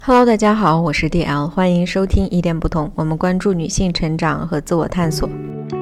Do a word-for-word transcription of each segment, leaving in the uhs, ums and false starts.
Hello，大家好，我是 D L， 欢迎收听一点不同，我们关注女性成长和自我探索。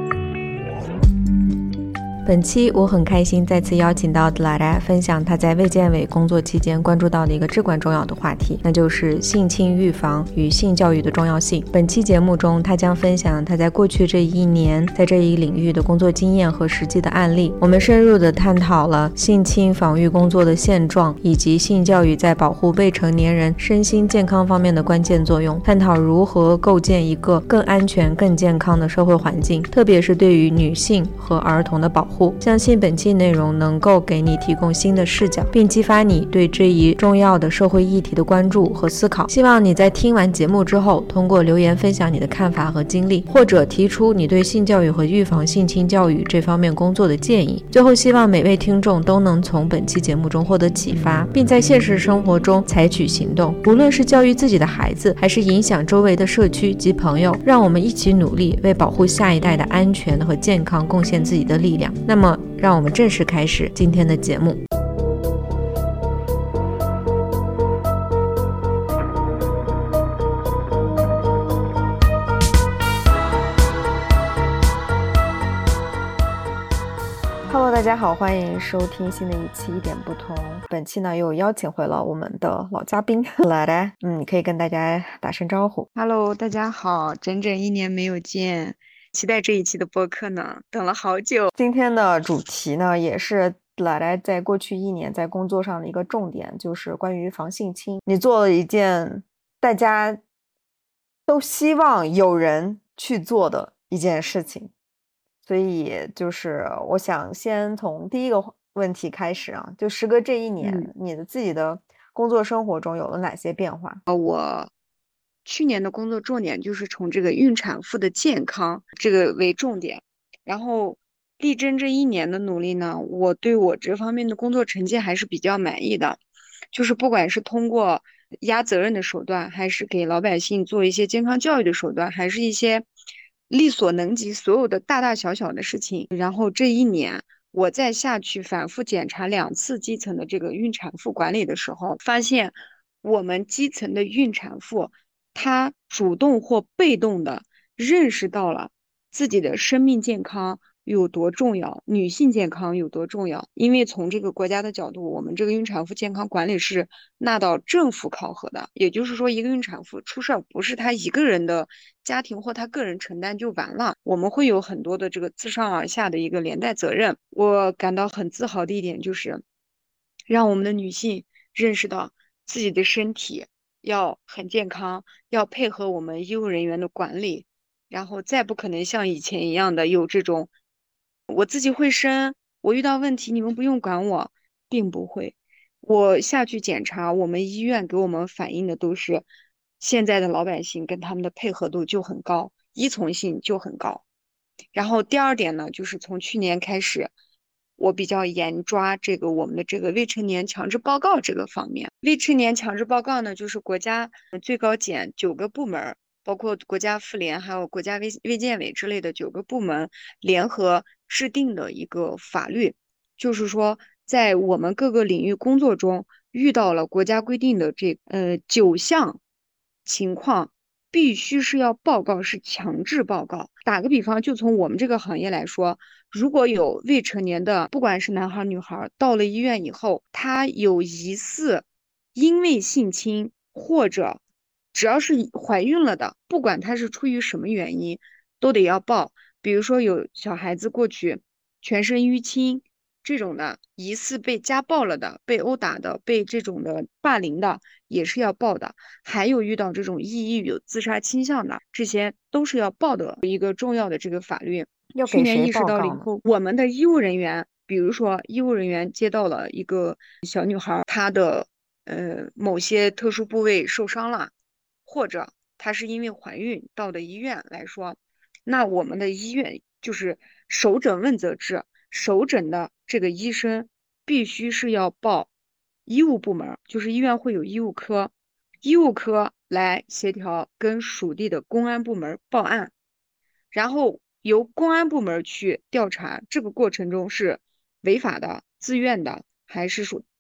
本期我很开心再次邀请到德拉拉分享她在卫健委工作期间关注到的一个至关重要的话题，那就是性侵预防与性教育的重要性。本期节目中，她将分享她在过去这一年在这一领域的工作经验和实际的案例。我们深入的探讨了性侵防御工作的现状，以及性教育在保护未成年人身心健康方面的关键作用，探讨如何构建一个更安全、更健康的社会环境，特别是对于女性和儿童的保护。相信本期内容能够给你提供新的视角，并激发你对这一重要的社会议题的关注和思考。希望你在听完节目之后，通过留言分享你的看法和经历，或者提出你对性教育和预防性侵教育这方面工作的建议。最后，希望每位听众都能从本期节目中获得启发，并在现实生活中采取行动，无论是教育自己的孩子，还是影响周围的社区及朋友。让我们一起努力，为保护下一代的安全和健康贡献自己的力量。那么让我们正式开始今天的节目。Hello， 大家好，欢迎收听新的一期一点不同。本期呢又邀请回了我们的老嘉宾来来，嗯，可以跟大家打声招呼。 Hello， 大家好，整整一年没有见，期待这一期的播客呢，等了好久。 今天的主题呢，也是来来在过去一年在工作上的一个重点，就是关于防性侵。你做了一件大家都希望有人去做的一件事情，所以就是我想先从第一个问题开始啊，就时隔这一年， 嗯、 你的自己的工作生活中有了哪些变化？ 我去年的工作重点就是从这个孕产妇的健康这个为重点，然后力争这一年的努力呢，我对我这方面的工作成绩还是比较满意的，就是不管是通过压责任的手段，还是给老百姓做一些健康教育的手段，还是一些力所能及所有的大大小小的事情，然后这一年我再下去反复检查两次基层的这个孕产妇管理的时候，发现我们基层的孕产妇她主动或被动的认识到了自己的生命健康有多重要，女性健康有多重要。因为从这个国家的角度，我们这个孕产妇健康管理是纳到政府考核的，也就是说，一个孕产妇出事儿不是她一个人的家庭或她个人承担就完了，我们会有很多的这个自上而下的一个连带责任。我感到很自豪的一点就是，让我们的女性认识到自己的身体要很健康，要配合我们医务人员的管理，然后再不可能像以前一样的有这种我自己会生，我遇到问题你们不用管我，并不会。我下去检查，我们医院给我们反映的都是现在的老百姓跟他们的配合度就很高，依从性就很高。然后第二点呢，就是从去年开始，我比较严抓这个我们的这个未成年强制报告这个方面。未成年强制报告呢，就是国家最高检九个部门，包括国家妇联还有国家卫卫健委之类的九个部门联合制定的一个法律，就是说在我们各个领域工作中遇到了国家规定的这呃九项情况，必须是要报告，是强制报告。打个比方，就从我们这个行业来说，如果有未成年的，不管是男孩女孩，到了医院以后，他有疑似因为性侵或者只要是怀孕了的，不管他是出于什么原因，都得要报。比如说有小孩子过去全身淤青这种的，疑似被家暴了的、被殴打的、被这种的霸凌的，也是要报的。还有遇到这种抑郁有自杀倾向的，这些都是要报的一个重要的这个法律。 要给谁去年意识报告呢？ 到了以后，我们的医务人员，比如说医务人员接到了一个小女孩，她的呃某些特殊部位受伤了，或者她是因为怀孕到的医院来说，那我们的医院就是首诊问责制，首诊的这个医生必须是要报医务部门，就是医院会有医务科，医务科来协调跟属地的公安部门报案，然后由公安部门去调查这个过程中是违法的、自愿的，还是属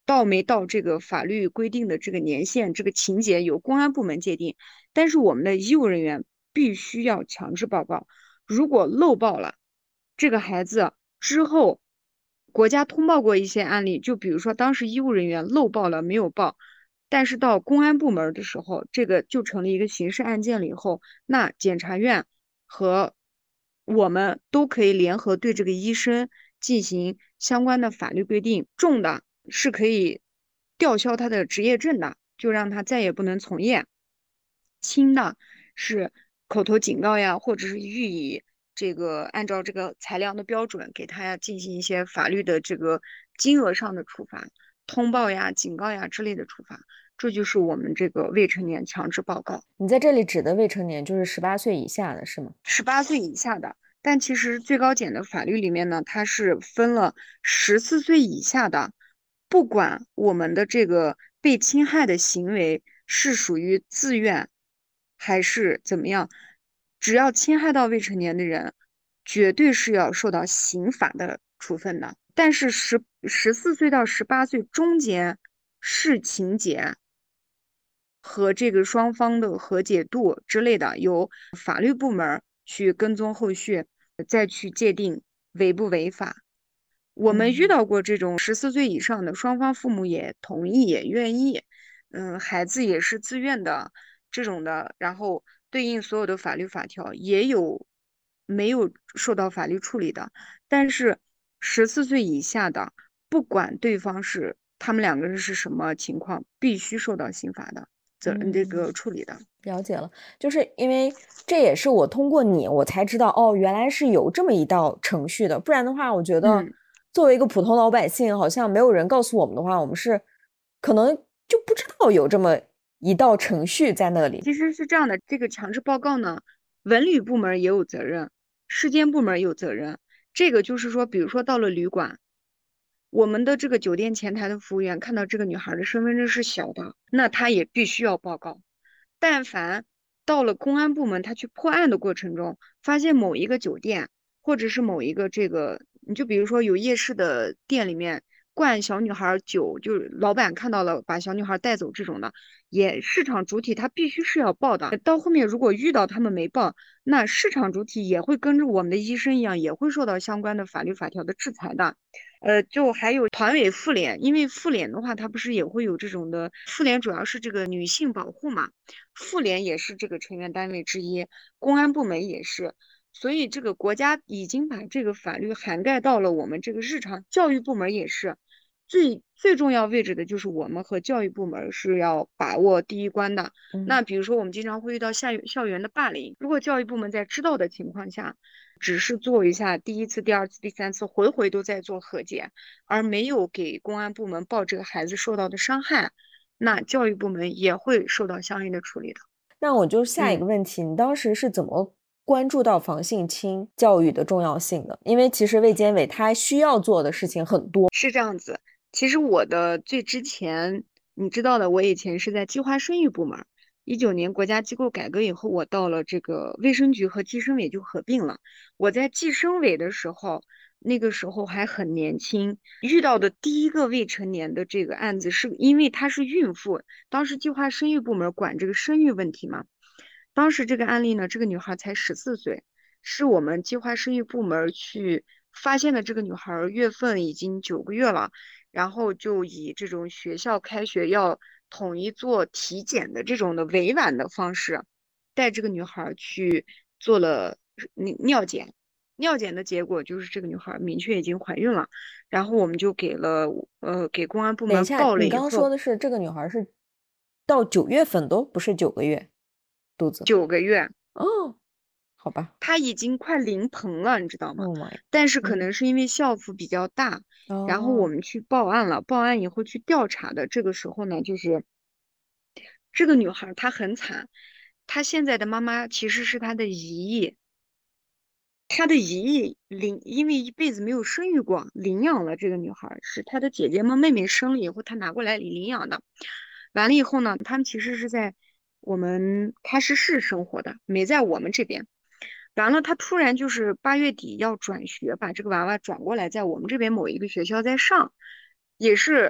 到没到这个法律规定的这个年限，这个情节由公安部门界定，但是我们的医务人员必须要强制报告。如果漏报了，这个孩子之后，国家通报过一些案例，就比如说当时医务人员漏报了没有报，但是到公安部门的时候，这个就成了一个刑事案件了以后，那检察院和我们都可以联合对这个医生进行相关的法律规定，重的是可以吊销他的执业证的，就让他再也不能从业；轻的是口头警告呀，或者是予以这个按照这个裁量的标准给他进行一些法律的这个金额上的处罚，通报呀、警告呀之类的处罚。这就是我们这个未成年强制报告。 你在这里指的未成年就是十八岁以下的是吗？ 十八岁以下的，但其实最高检的法律里面呢，它是分了十四岁以下的，不管我们的这个被侵害的行为是属于自愿还是怎么样，只要侵害到未成年的人，绝对是要受到刑法的处分的。但是十十四岁到十八岁中间视情节和这个双方的和解度之类的，由法律部门去跟踪后续，再去界定违不违法。我们遇到过这种十四岁以上的，双方父母也同意也愿意，嗯，孩子也是自愿的这种的，然后对应所有的法律法条，也有没有受到法律处理的。但是十四岁以下的，不管对方是他们两个人是什么情况，必须受到刑法的责任这个处理的。 了解了，就是因为这也是我通过你我才知道，哦，原来是有这么一道程序的，不然的话我觉得嗯作为一个普通老百姓，好像没有人告诉我们的话，我们是可能就不知道有这么一道程序在那里。 其实是这样的，这个强制报告呢，文旅部门也有责任，市监部门也有责任。这个就是说，比如说到了旅馆，我们的这个酒店前台的服务员看到这个女孩的身份证是小的，那他也必须要报告。但凡到了公安部门，他去破案的过程中，发现某一个酒店或者是某一个这个，你就比如说有夜市的店里面灌小女孩酒，就是老板看到了把小女孩带走这种的，也市场主体他必须是要报的。到后面如果遇到他们没报，那市场主体也会跟着我们的医生一样，也会受到相关的法律法条的制裁的。呃，就还有团委妇联，因为妇联的话，它不是也会有这种的，妇联主要是这个女性保护嘛，妇联也是这个成员单位之一，公安部门也是，所以这个国家已经把这个法律涵盖到了我们这个日常，教育部门也是，最最重要位置的就是我们和教育部门是要把握第一关的。 嗯那比如说我们经常会遇到校校园的霸凌，如果教育部门在知道的情况下，只是做一下第一次、第二次、第三次，回回都在做和解，而没有给公安部门报这个孩子受到的伤害，那教育部门也会受到相应的处理的。 那我就下一嗯个问题，你当时是怎么关注到防性侵教育的重要性的？因为其实卫健委它需要做的事情很多。 是这样子，其实我的最之前，你知道的，我以前是在计划生育部门。一九年国家机构改革以后，我到了这个卫生局和计生委就合并了。我在计生委的时候，那个时候还很年轻，遇到的第一个未成年的这个案子，是因为她是孕妇，当时计划生育部门管这个生育问题嘛。当时这个案例呢，这个女孩才十四岁，是我们计划生育部门去发现的。这个女孩月份已经九个月了，然后就以这种学校开学要统一做体检的这种的委婉的方式，带这个女孩去做了尿检。尿检的结果就是这个女孩明确已经怀孕了，然后我们就给了呃给公安部门等一下，你刚刚报了以后， 说的是这个女孩是到九月份都不是九个月肚子九个月， 哦，好吧她已经快临盆了，你知道吗？ ，Oh my， 但是可嗯， 能是因为校服比较大，然后我哦， 们去报案了，报案以后去调查的，这个时候呢，就是这个女孩她很惨，她现在的妈妈其实是她的姨姨，她的姨姨领，因为一辈子没有生育过，领养了这个女孩，是她的姐姐们妹妹生了以后，她拿过来领养的。完了以后呢，他们其实是在我们喀什市生活的，没在我们这边。完了，他突然就是八月底要转学，把这个娃娃转过来，在我们这边某一个学校在上，也是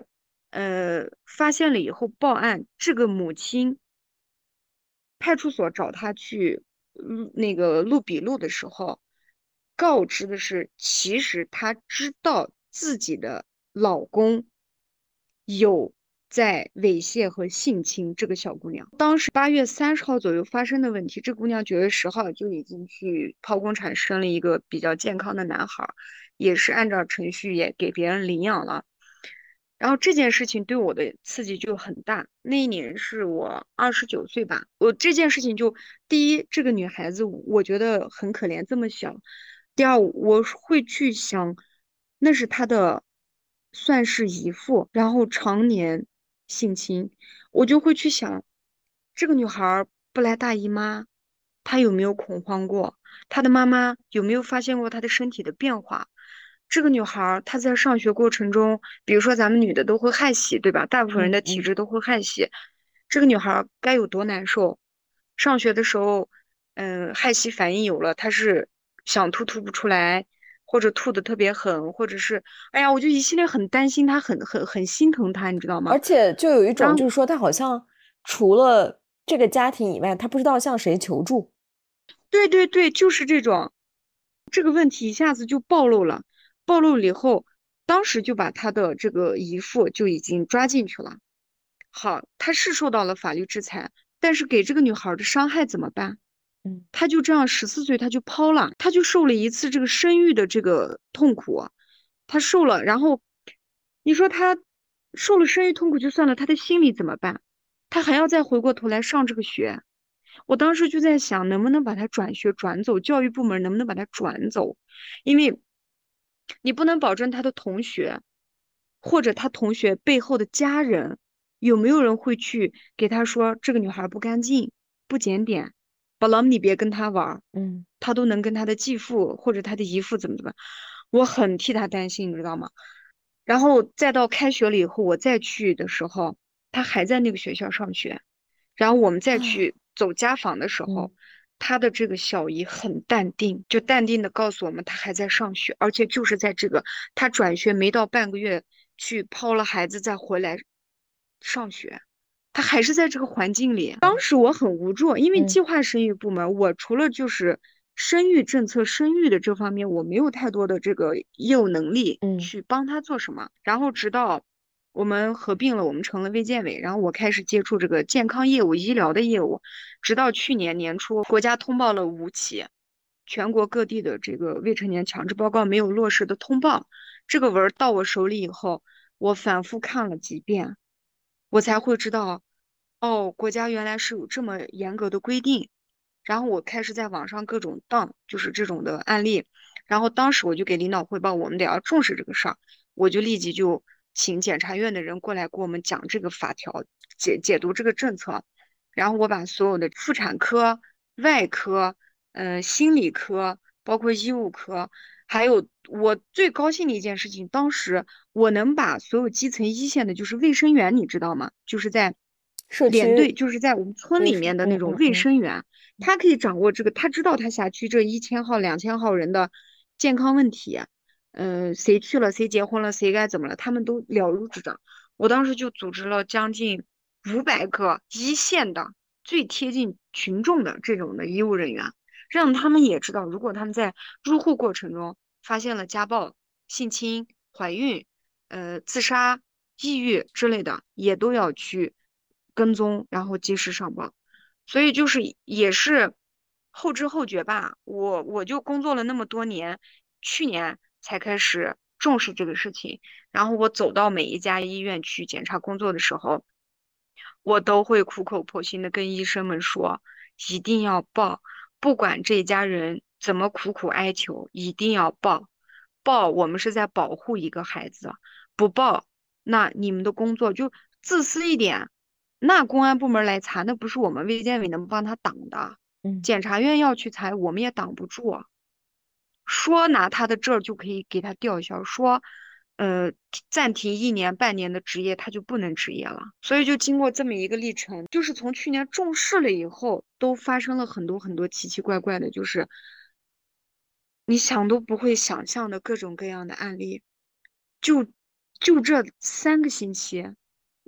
呃，发现了以后报案，这个母亲派出所找他去录那个录笔录的时候，告知的是，其实她知道自己的老公有在猥亵和性侵这个小姑娘。当时八月三十号左右发生的问题，这姑娘九月十号就已经去剖宫产生了一个比较健康的男孩，也是按照程序也给别人领养了。然后这件事情对我的刺激就很大。那一年是我二十九岁吧，我这件事情就第一，这个女孩子我觉得很可怜，这么小；第二，我会去想，那是她的算是姨父，然后常年性侵，我就会去想，这个女孩儿不来大姨妈，她有没有恐慌过？她的妈妈有没有发现过她的身体的变化？这个女孩儿她在上学过程中，比如说咱们女的都会害喜，对吧？大部分人的体嗯嗯。 质都会害喜，这个女孩儿该有多难受？上学的时候，嗯，害喜反应有了，她是想吐吐不出来，或者吐的特别狠，或者是，哎呀，我就一系列很担心她，很很很心疼她，你知道吗？ 而且就有一种， 然后， 就是说他好像除了这个家庭以外，他不知道向谁求助。 对对对，就是这种。这个问题一下子就暴露了，暴露了以后，当时就把他的这个姨父就已经抓进去了。好，他是受到了法律制裁，但是给这个女孩的伤害怎么办？ 嗯。 他就这样十四岁他就抛了，他就受了一次这个生育的这个痛苦，他受了，然后你说他受了生育痛苦就算了，他的心理怎么办？他还要再回过头来上这个学。我当时就在想，能不能把他转学转走，教育部门能不能把他转走？因为你不能保证他的同学或者他同学背后的家人有没有人会去给他说这个女孩不干净、不检点，宝宝你别跟他玩儿， 嗯。 他都能跟他的继父或者他的姨父怎么怎么，我很替他担心，你知道吗？然后再到开学了以后，我再去的时候，他还在那个学校上学。然后我们再啊。 去走家访的时嗯。 候，他的这个小姨很淡定，就淡定的告诉我们，他还在上学，而且就是在这个他转学没到半个月，去抛了孩子再回来上学，他还是在这个环境里。当时我很无助，因为嗯。 计划生育部门，我除了就是生育政策、生育的这方面，我没有太多的这个业务能力嗯。 去帮他做什么。然后直到我们合并了，我们成了卫健委，然后我开始接触这个健康业务、医疗的业务，直到去年年初，国家通报了五起全国各地的这个未成年强制报告没有落实的通报，这个文儿到我手里以后，我反复看了几遍，我才会知道，哦，国家原来是有这么严格的规定。然后我开始在网上各种当，就是这种的案例。然后当时我就给领导汇报，我们得要重视这个事儿，我就立即就请检察院的人过来给我们讲这个法条，解解读这个政策。然后我把所有的妇产科、外科、呃心理科，包括医务科，还有我最高兴的一件事情，当时我能把所有基层一线的，就是卫生员，你知道吗？就是在社区连队，就是在我们村里卫生。嗯面的那种卫嗯嗯。 生员，他可以掌握这个，他知道他辖区这一千号、两千号人的健康问题，嗯、谁去了，谁结婚了，谁该怎么了，他们都了如指掌。我当时就组织了将近五百个一线的、最贴近群众的这种的医务人员，让他们也知道，如果他们在入户过程中发现了家暴、性侵、怀孕、呃自杀、抑郁之类的，也都要去跟踪，然后及时上报。所以就是也是后知后觉吧，我我就工作了那么多年，去年才开始重视这个事情。然后我走到每一家医院去检查工作的时候，我都会苦口婆心的跟医生们说，一定要报，不管这家人怎么苦苦哀求，一定要报。报，我们是在保护一个孩子，不报，那你们的工作就自私一点，那公安部门来查，那不是我们卫健委能帮他挡的， 嗯。 检察院要去查，我们也挡不住。说拿他的证儿就可以给他吊销，说，呃，暂停一年半年的执业，他就不能执业了。所以就经过这么一个历程，就是从去年重视了以后，都发生了很多很多奇奇怪怪的，就是你想都不会想象的各种各样的案例。就就这三个星期，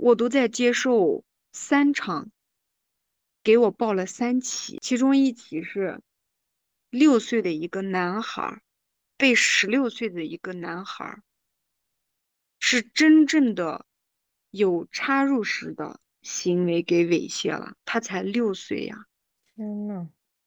我都在接受三场，给我报了三起，其中一起是六岁的一个男孩被十六岁的一个男孩是真正的有插入式的行为给猥亵了，他才六岁呀。 天呐，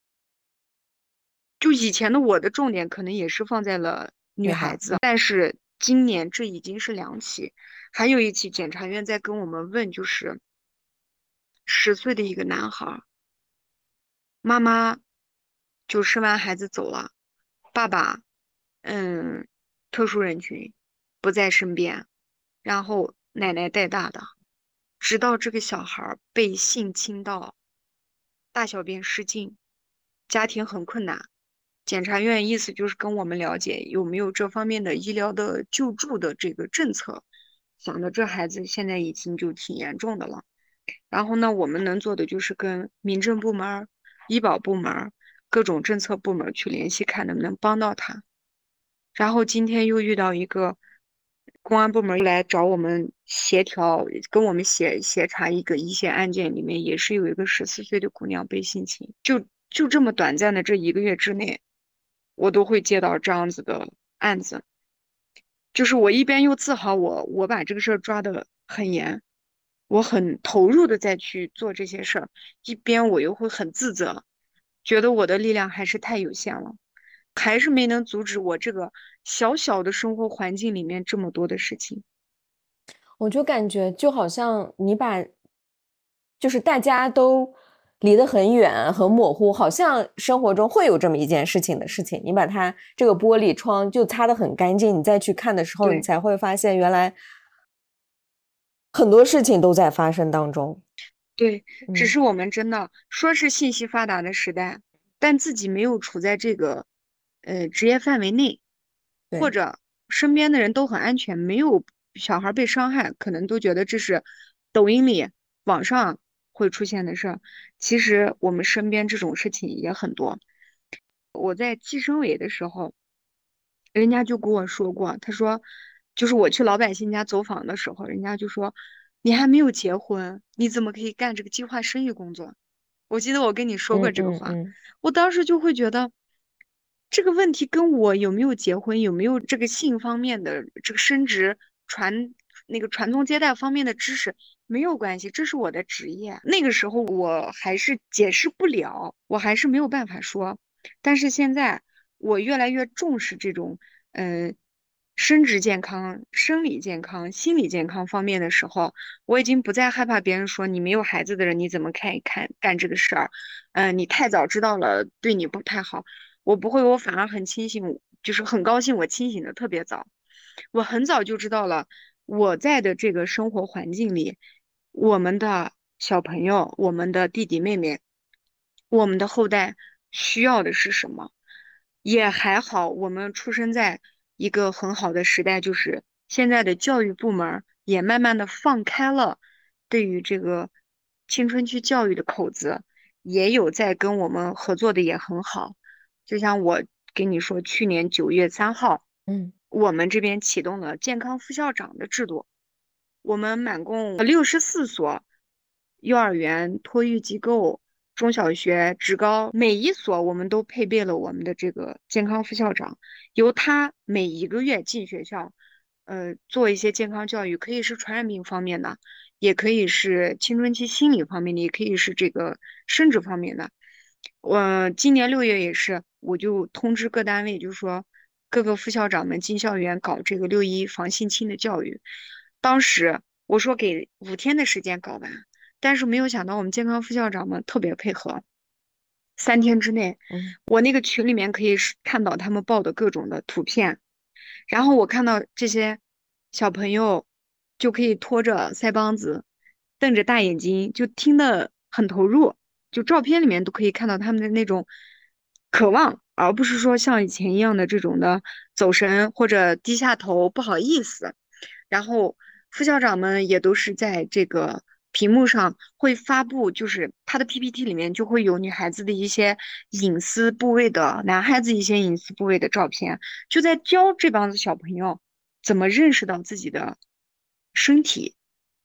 就以前的我的重点可能也是放在了女孩子，但是今年这已经是两起，还有一起检察院在跟我们问，就是十岁的一个男孩，妈妈就生完孩子走了，爸爸嗯特殊人群不在身边，然后奶奶带大的，直到这个小孩被性侵到大小便失禁，家庭很困难。检察院意思就是跟我们了解有没有这方面的医疗的救助的这个政策，想着这孩子现在已经就挺严重的了。然后呢，我们能做的就是跟民政部门、医保部门、各种政策部门去联系，看能不能帮到他。然后今天又遇到一个公安部门来找我们协调，跟我们协协查一个一线案件，里面也是有一个十四岁的姑娘被性侵，就就这么短暂的这一个月之内，我都会接到这样子的案子。就是我一边又自豪我我把这个事儿抓得很严，我很投入的再去做这些事儿，一边我又会很自责，觉得我的力量还是太有限了。还是没能阻止我这个小小的生活环境里面这么多的事情。 我就感觉就好像你把，就是大家都离得很远很模糊，好像生活中会有这么一件事情的事情，你把它这个玻璃窗就擦得很干净，你再去看的时候，你才会发现原来很多事情都在发生当中。 对，只是我们真的说是信息发达的时代，但自己没有处在这个呃职业范围内，或者身边的人都很安全，没有小孩被伤害，可能都觉得这是抖音里网上会出现的事儿。其实我们身边这种事情也很多。我在计生委的时候，人家就跟我说过，他说，就是我去老百姓家走访的时候，人家就说，你还没有结婚，你怎么可以干这个计划生育工作？我记得我跟你说过这个话， 嗯嗯嗯我当时就会觉得，这个问题跟我有没有结婚，有没有这个性方面的这个生殖传那个传宗接代方面的知识没有关系，这是我的职业。那个时候我还是解释不了，我还是没有办法说。但是现在我越来越重视这种，嗯、呃生殖健康、生理健康、心理健康方面的时候，我已经不再害怕别人说你没有孩子的人你怎么看一看干这个事儿，嗯、呃你太早知道了对你不太好。我不会，我反而很清醒，就是很高兴我清醒的特别早。我很早就知道了我在的这个生活环境里，我们的小朋友、我们的弟弟妹妹、我们的后代需要的是什么。也还好，我们出生在一个很好的时代，就是现在的教育部门儿也慢慢的放开了对于这个青春期教育的口子，也有在跟我们合作的也很好。就像我跟你说，去年九月三号， 嗯我们这边启动了健康副校长的制度，我们满共六十四所幼儿园、托育机构、中小学、职高，每一所我们都配备了我们的这个健康副校长，由他每一个月进学校，呃，做一些健康教育，可以是传染病方面的，也可以是青春期心理方面的，也可以是这个生殖方面的。我今年六月也是，我就通知各单位，就是说各个副校长们进校园搞这个六一防性侵的教育。当时我说给五天的时间搞完，但是没有想到我们健康副校长们特别配合，三天之内， 嗯我那个群里面可以是看到他们报的各种的图片，然后我看到这些小朋友就可以拖着腮帮子，瞪着大眼睛，就听得很投入，就照片里面都可以看到他们的那种渴望，而不是说像以前一样的这种的走神或者低下头不好意思。然后副校长们也都是在这个屏幕上会发布，就是他的 P P T 里面就会有女孩子的一些隐私部位的，男孩子一些隐私部位的照片，就在教这帮子小朋友怎么认识到自己的身体，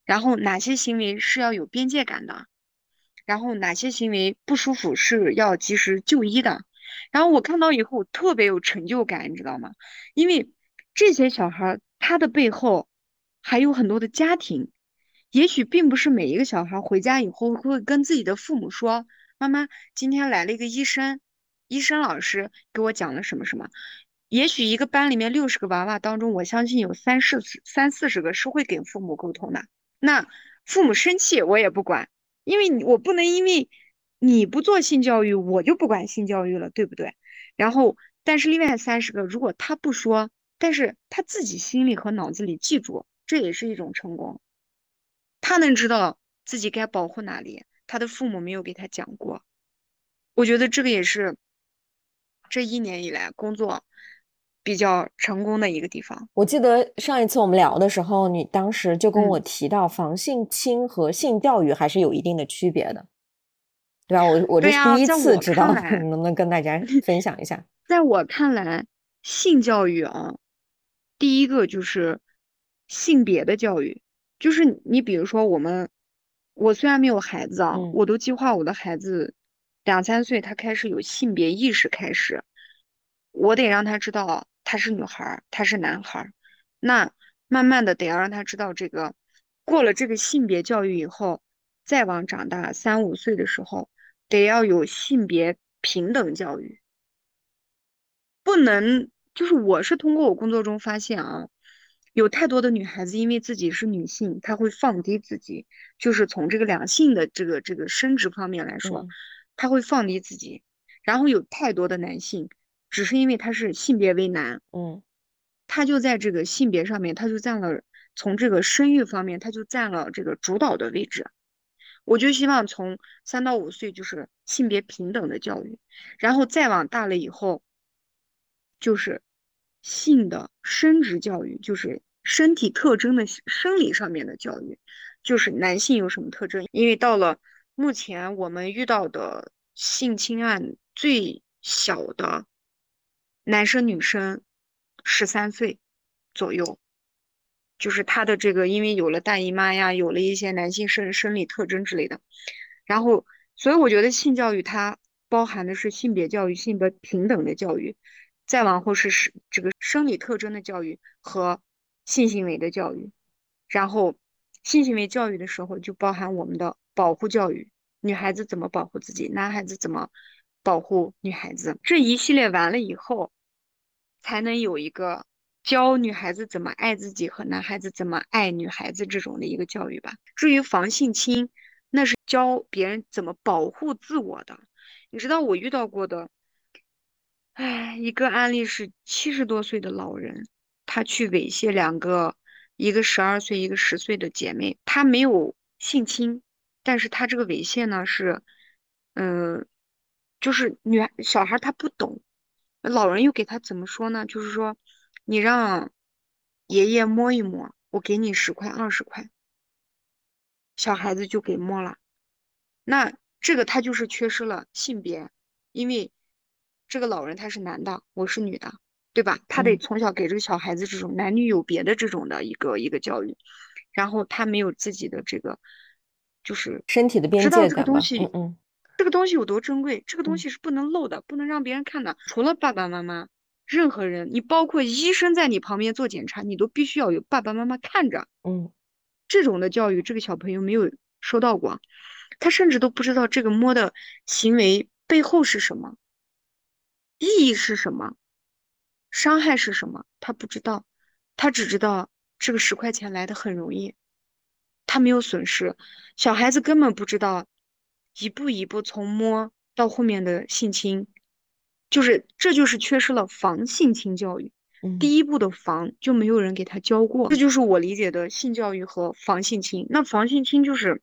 然后哪些行为是要有边界感的，然后哪些行为不舒服是要及时就医的。然后我看到以后特别有成就感，你知道吗？因为这些小孩儿他的背后还有很多的家庭，也许并不是每一个小孩回家以后会跟自己的父母说：“妈妈，今天来了一个医生，医生老师给我讲了什么什么。”也许一个班里面六十个娃娃当中，我相信有三四十、三四十个是会跟父母沟通的。那父母生气我也不管，因为你我不能因为你不做性教育，我就不管性教育了，对不对？然后，但是另外三十个，如果他不说，但是他自己心里和脑子里记住，这也是一种成功。他能知道自己该保护哪里，他的父母没有给他讲过。我觉得这个也是这一年以来工作比较成功的一个地方。 我记得上一次我们聊的时候，你当时就跟我嗯， 提到防性侵和性教育还是有一定的区别的，对吧？我我这对呀， 是第一在我次知道， 看来， 你能不能跟大家分享一下？ 在我看来，性教育啊，第一个就是性别的教育，就是你比如说我们，我虽然没有孩子啊， 嗯我都计划我的孩子两三岁他开始有性别意识开始，我得让他知道他是女孩儿，他是男孩儿，那慢慢的得要让他知道这个，过了这个性别教育以后，再往长大三五岁的时候，得要有性别平等教育。不能，就是我是通过我工作中发现啊，有太多的女孩子因为自己是女性，她会放低自己，就是从这个两性的这个这个生殖方面来说， 嗯她会放低自己。然后有太多的男性，只是因为他是性别为男， 嗯他就在这个性别上面，他就占了从这个生育方面，他就占了这个主导的位置。我就希望从三到五岁就是性别平等的教育，然后再往大了以后。就是性的生殖教育，就是身体特征的生理上面的教育，就是男性有什么特征。因为到了目前我们遇到的性侵案最小的男生女生十三岁左右，就是他的这个因为有了大姨妈呀，有了一些男性生生理特征之类的，然后所以我觉得性教育它包含的是性别教育、性别平等的教育。再往后是是这个生理特征的教育和性行为的教育，然后性行为教育的时候就包含我们的保护教育，女孩子怎么保护自己，男孩子怎么保护女孩子，这一系列完了以后，才能有一个教女孩子怎么爱自己和男孩子怎么爱女孩子这种的一个教育吧。至于防性侵，那是教别人怎么保护自我的。你知道我遇到过的。哎，一个案例是七十多岁的老人，他去猥亵两个，一个十二岁，一个十岁的姐妹，他没有性侵，但是他这个猥亵呢是，嗯、就是女孩小孩他不懂，老人又给他怎么说呢？就是说，你让爷爷摸一摸，我给你十块二十块，小孩子就给摸了。那这个他就是缺失了性别，因为这个老人他是男的，我是女的，对吧？他得嗯， 从小给这个小孩子这种男女有别的这种的一个一个教育，然后他没有自己的这个，就是身体的边知道这个界感吧，嗯东西， 嗯这个东西有多珍贵，这个东嗯西是不能漏的，不能让别人看的。除了爸爸妈妈，任何人，你包括医生在你旁边做检查，你都必须要有爸爸妈妈看着。 嗯这种的教育，这个小朋友没有收到过，他甚至都不知道这个摸的行为背后是什么，意义是什么，伤害是什么，他不知道，他只知道这个十块钱来的很容易，他没有损失。小孩子根本不知道一步一步从摸到后面的性侵，就是这就是缺失了防性侵教育。 嗯第一步的防就没有人给他教过，这就是我理解的性教育和防性侵。那防性侵就是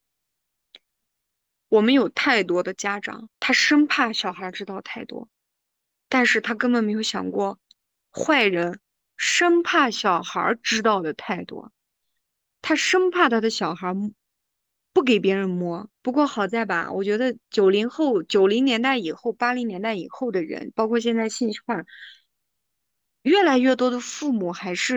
我们有太多的家长，他生怕小孩知道太多，但是他根本没有想过，坏人生怕小孩知道的太多，他生怕他的小孩不给别人摸。不过好在吧，我觉得九零后、九零年代以后、八零年代以后的人，包括现在信息化，越来越多的父母还是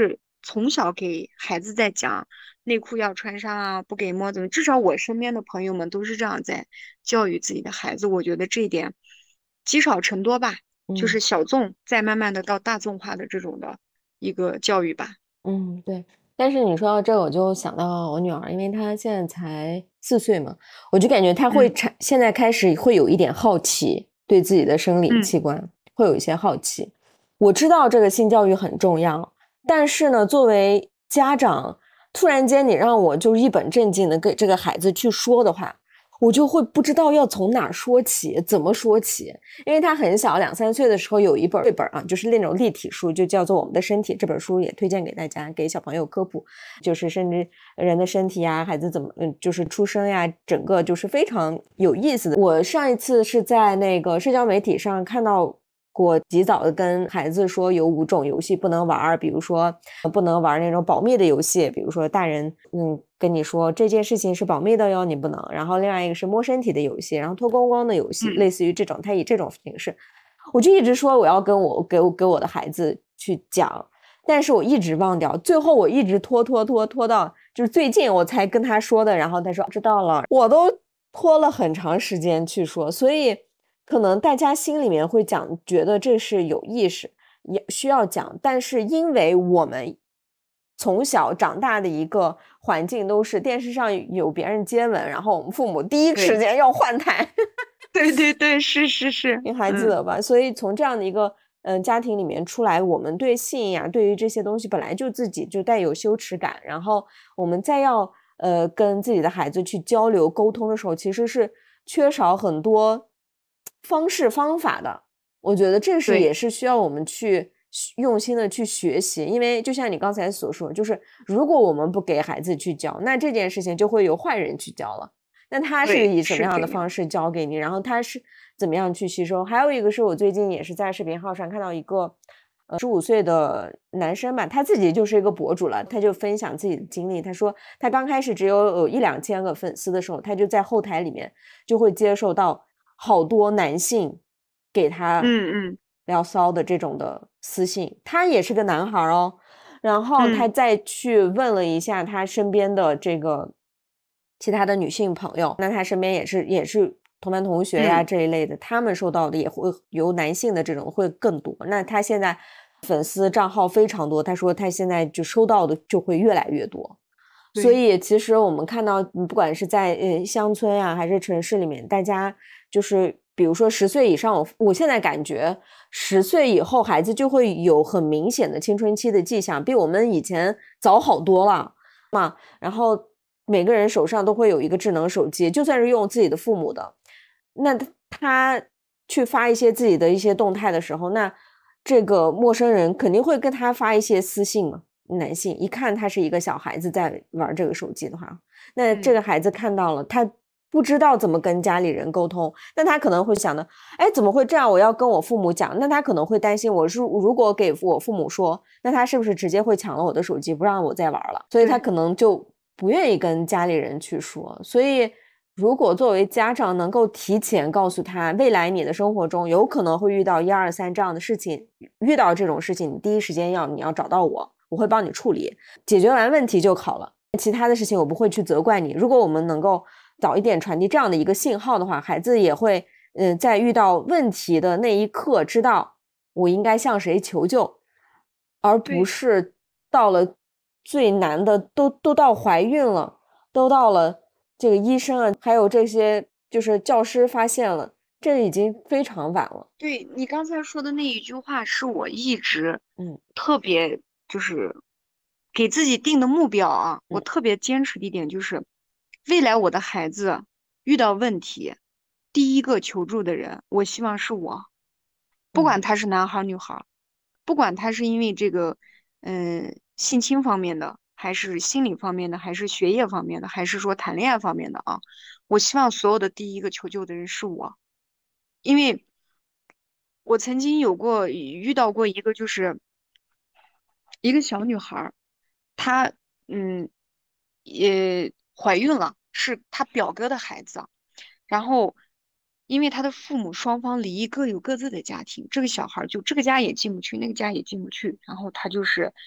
从小给孩子在讲内裤要穿上啊，不给摸怎么，至少我身边的朋友们都是这样在教育自己的孩子。我觉得这一点积少成多吧，就嗯是小众，再慢慢的到大众化的这种的一个教育吧。 嗯，对。但是你说到这个，我就想到我女儿，因为她现在才四岁嘛，我就感觉她会嗯产，现在开始会有一点好奇，对自己的生理嗯器官会有一些好奇。我知道这个性教育很重要，但是呢，作为家长，突然间你让我就一本正经的给这个孩子去说的话，我就会不知道要从哪儿说起，怎么说起。因为他很小，两三岁的时候有一本绘本啊，就是那种立体书，就叫做《我们的身体》。这本书也推荐给大家，给小朋友科普，就是甚至人的身体呀，孩子怎么嗯，就是出生呀，整个就是非常有意思的。我上一次是在那个社交媒体上看到过，及早的跟孩子说有五种游戏不能玩，比如说不能玩那种保密的游戏，比如说大人嗯跟你说这件事情是保密的哟，你不能。然后另外一个是摸身体的游戏，然后脱光光的游戏， 嗯类似于这种，他以这种形式，我就一直说我要跟我给我给我的孩子去讲，但是我一直忘掉，最后我一直拖拖拖拖到就是最近我才跟他说的，然后他说知道了，我都拖了很长时间去说，所以可能大家心里面会讲，觉得这是有意识，也需要讲，但是因为我们从小长大的一个环境都是电视上有别人接吻，然后我们父母第一时间要换台。 对对对，是是是， 你还记得吧？嗯、所以从这样的一个嗯、呃、家庭里面出来，我们对性呀、啊，对于这些东西本来就自己就带有羞耻感，然后我们再要呃跟自己的孩子去交流沟通的时候，其实是缺少很多方式方法的。我觉得这是也是需要我们去用心的去学习，因为就像你刚才所说，就是如果我们不给孩子去教，那这件事情就会由坏人去教了。那他是以什么样的方式教给你，然后他是怎么样去吸收。还有一个是我最近也是在视频号上看到一个呃十五岁的男生吧，他自己就是一个博主了，他就分享自己的经历。他说他刚开始只有有一两千个粉丝的时候，他就在后台里面就会接受到好多男性给他嗯嗯聊骚的这种的私信，嗯、他也是个男孩哦，然后他嗯再去问了一下他身边的这个其他的女性朋友，那他身边也是也是同班同学呀、 嗯、 这一类的，他们受到的也会由男性的这种会更多。那他现在粉丝账号非常多，他说他现在就收到的就会越来越多。所以其实我们看到，不管是在呃乡村啊，还是城市里面，大家就是比如说十岁以上，我我现在感觉十岁以后孩子就会有很明显的青春期的迹象，比我们以前早好多了嘛。然后每个人手上都会有一个智能手机，就算是用自己的父母的，那他去发一些自己的一些动态的时候，那这个陌生人肯定会跟他发一些私信嘛。男性一看他是一个小孩子在玩这个手机的话，那这个孩子看到了，嗯、他不知道怎么跟家里人沟通，那他可能会想的，哎，怎么会这样？我要跟我父母讲，那他可能会担心，我是如果给我父母说，那他是不是直接会抢了我的手机，不让我再玩了？所以他可能就不愿意跟家里人去说。所以如果作为家长能够提前告诉他，未来你的生活中有可能会遇到一二三这样的事情，遇到这种事情，你第一时间要你要找到我。我会帮你处理，解决完问题就好了。其他的事情我不会去责怪你。如果我们能够早一点传递这样的一个信号的话，孩子也会，嗯、呃，在遇到问题的那一刻知道我应该向谁求救，而不是到了最难的，都都到怀孕了，都到了这个医生啊，还有这些就是教师发现了，这已经非常晚了。 对，你刚才说的那一句话，是我一直嗯特别就是给自己定的目标啊， 嗯我特别坚持的一点就是，未来我的孩子遇到问题，第一个求助的人，我希望是我，不管他是男孩儿女孩儿，不管他是因为这个嗯性侵方面的，还是心理方面的，还是学业方面的，还是说谈恋爱方面的啊，我希望所有的第一个求救的人是我。因为我曾经有过遇到过一个，就是一个小女孩儿，她嗯也怀孕了，是她表哥的孩子，然后因为她的父母双方离异，各有各自的家庭，这个小孩儿就这个家也进不去，那个家也进不去，然后她就是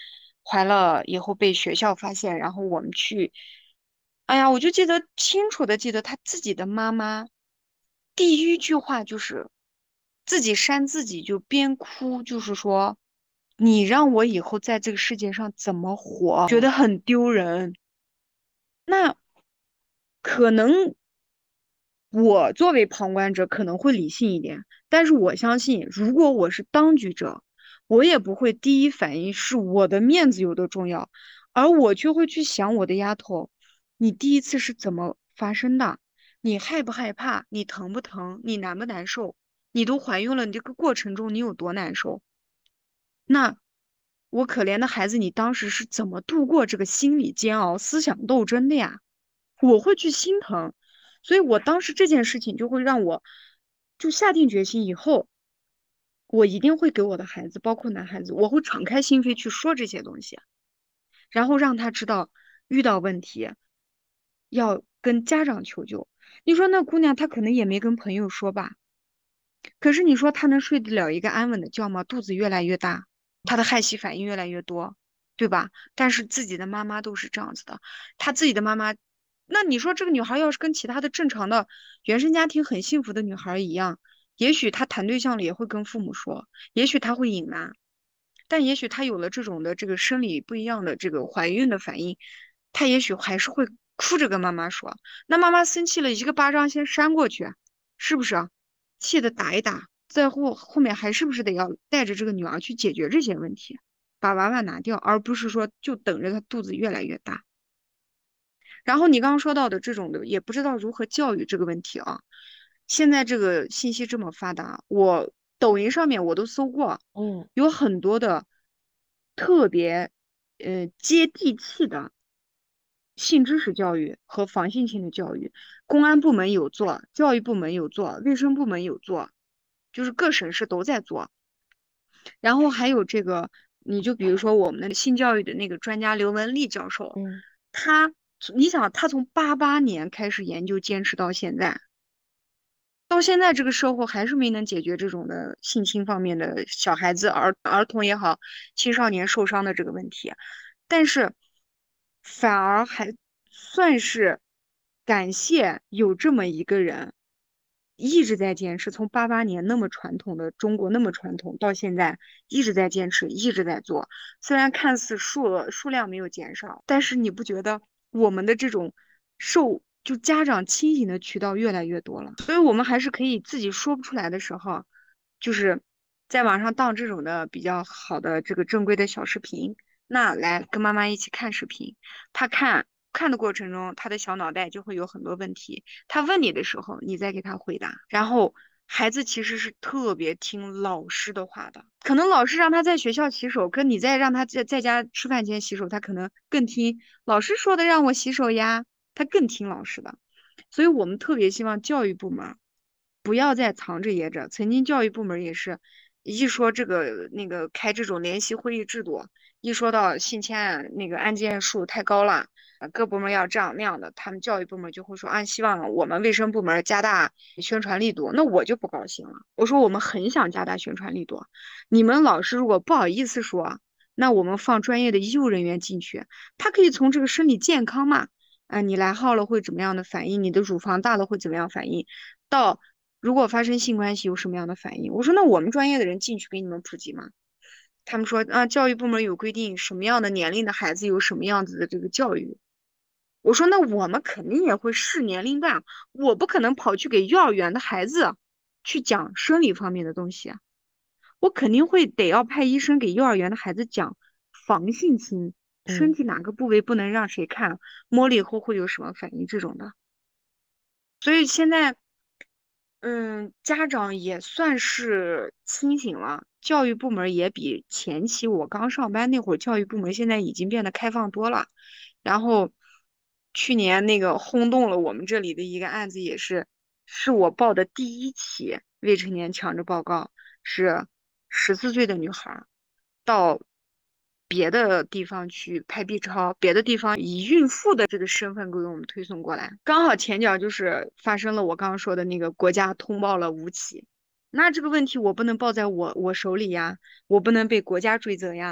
怀了以后被学校发现，然后我们去，哎呀，我就记得清楚的记得他自己的妈妈第一句话就是自己扇自己，就边哭，就是说你让我以后在这个世界上怎么活，觉得很丢人。那可能我作为旁观者可能会理性一点，但是我相信，如果我是当局者，我也不会第一反应是我的面子有多重要，而我却会去想我的丫头，你第一次是怎么发生的？你害不害怕？你疼不疼？你难不难受？你都怀孕了，你这个过程中你有多难受？那我可怜的孩子，你当时是怎么度过这个心理煎熬、思想斗争的呀？我会去心疼，所以我当时这件事情就会让我就下定决心，以后我一定会给我的孩子，包括男孩子，我会敞开心扉去说这些东西，然后让他知道遇到问题要跟家长求救。你说那姑娘她可能也没跟朋友说吧，可是你说她能睡得了一个安稳的觉吗？肚子越来越大，她的害喜反应越来越多，对吧？但是自己的妈妈都是这样子的，她自己的妈妈，那你说这个女孩要是跟其他的正常的原生家庭很幸福的女孩一样，也许她谈对象了也会跟父母说，也许她会隐瞒，但也许她有了这种的这个生理不一样的这个怀孕的反应，她也许还是会哭着跟妈妈说，那妈妈生气了，一个巴掌先扇过去，是不是啊？气的打一打，在后后面还是不是得要带着这个女儿去解决这些问题，把娃娃拿掉，而不是说就等着她肚子越来越大。然后你刚刚说到的这种的，也不知道如何教育这个问题啊。现在这个信息这么发达，我抖音上面我都搜过， 嗯， 有很多的特别呃接地气的性知识教育和防性性的教育，公安部门有做，教育部门有做，卫生部门有做，就是各省市都在做。然后还有这个，你就比如说我们的性教育的那个专家刘文丽教授， 嗯， 他，你想他从八八年开始研究，坚持到现在，到现在这个社会还是没能解决这种的性侵方面的小孩子、儿儿童也好，青少年受伤的这个问题，但是反而还算是感谢有这么一个人。一直在坚持，从八八年那么传统的中国那么传统，到现在一直在坚持，一直在做。虽然看似数额数量没有减少，但是你不觉得我们的这种受就家长清醒的渠道越来越多了？所以我们还是可以自己说不出来的时候，就是在网上当这种的比较好的这个正规的小视频，那来跟妈妈一起看视频，他看。看的过程中，他的小脑袋就会有很多问题。他问你的时候，你再给他回答。然后孩子其实是特别听老师的话的，可能老师让他在学校洗手，跟你再让他在在家吃饭前洗手，他可能更听老师说的让我洗手呀，他更听老师的。所以我们特别希望教育部门不要再藏着掖着。曾经教育部门也是一说这个那个开这种联席会议制度，一说到性侵案那个案件数太高了。各部门要这样那样的，他们教育部门就会说啊，希望我们卫生部门加大宣传力度。那我就不高兴了，我说我们很想加大宣传力度，你们老师如果不好意思说，那我们放专业的医务人员进去，他可以从这个生理健康嘛，啊，你来号了会怎么样的反应，你的乳房大了会怎么样反应，到如果发生性关系有什么样的反应。我说那我们专业的人进去给你们普及吗？他们说啊，教育部门有规定，什么样的年龄的孩子有什么样子的这个教育。我说那我们肯定也会视年龄段，我不可能跑去给幼儿园的孩子去讲生理方面的东西啊，我肯定会得要派医生给幼儿园的孩子讲防性侵，身体哪个部位不能让谁看，摸了以后会有什么反应这种的。所以现在，嗯，家长也算是清醒了，教育部门也比前期我刚上班那会儿，教育部门现在已经变得开放多了。然后去年那个轰动了我们这里的一个案子，也是是我报的第一起未成年强制报告，是十四岁的女孩到别的地方去拍 B 超，别的地方以孕妇的这个身份给我们推送过来，刚好前脚就是发生了我刚刚说的那个国家通报了五起，那这个问题我不能报在我我手里呀，我不能被国家追责呀。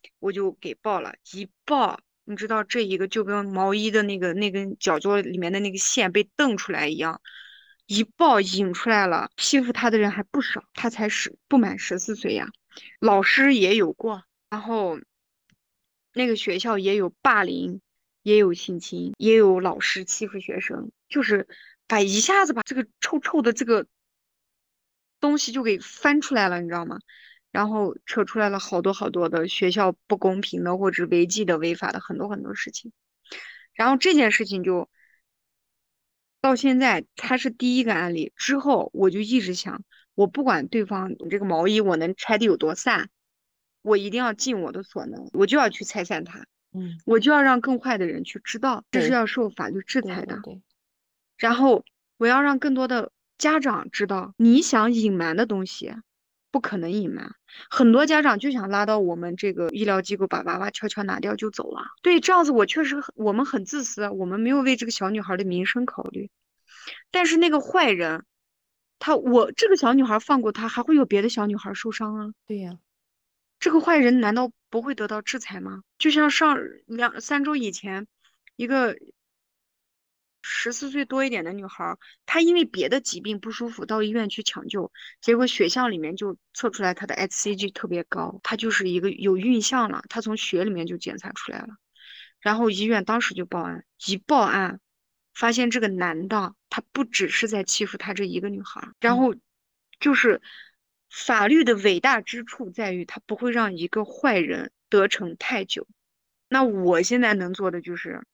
我就给抱了，一抱，你知道这一个就跟毛衣的那个那根角角里面的那个线被瞪出来一样，一抱引出来了。欺负他的人还不少，他才十不满十四岁呀，老师也有过，然后那个学校也有霸凌，也有性侵，也有老师欺负学生，就是把一下子把这个臭臭的这个东西就给翻出来了，你知道吗？然后扯出来了好多好多的学校不公平的或者违纪的违法的很多很多事情。然后这件事情就到现在，他是第一个案例之后，我就一直想，我不管对方这个毛衣我能拆的有多散，我一定要尽我的所能，我就要去拆散它， 嗯， 我就要让更坏的人去知道，这是对要受法律制裁的。 对对对， 然后我要让更多的家长知道，你想隐瞒的东西不可能隐瞒。很多家长就想拉到我们这个医疗机构把娃娃悄悄拿掉就走了。对，这样子我确实很我们很自私，我们没有为这个小女孩的名声考虑。但是那个坏人，他我这个小女孩放过他，还会有别的小女孩受伤啊。 对呀， 这个坏人难道不会得到制裁吗？就像上两三周以前，一个十四岁多一点的女孩，她因为别的疾病不舒服到医院去抢救，结果血项里面就测出来她的 H C G 特别高，她就是一个有孕象了，她从血里面就检查出来了，然后医院当时就报案，一报案，发现这个男的他不只是在欺负她这一个女孩，然后就是法律的伟大之处在于，他不会让一个坏人得逞太久。那我现在能做的就是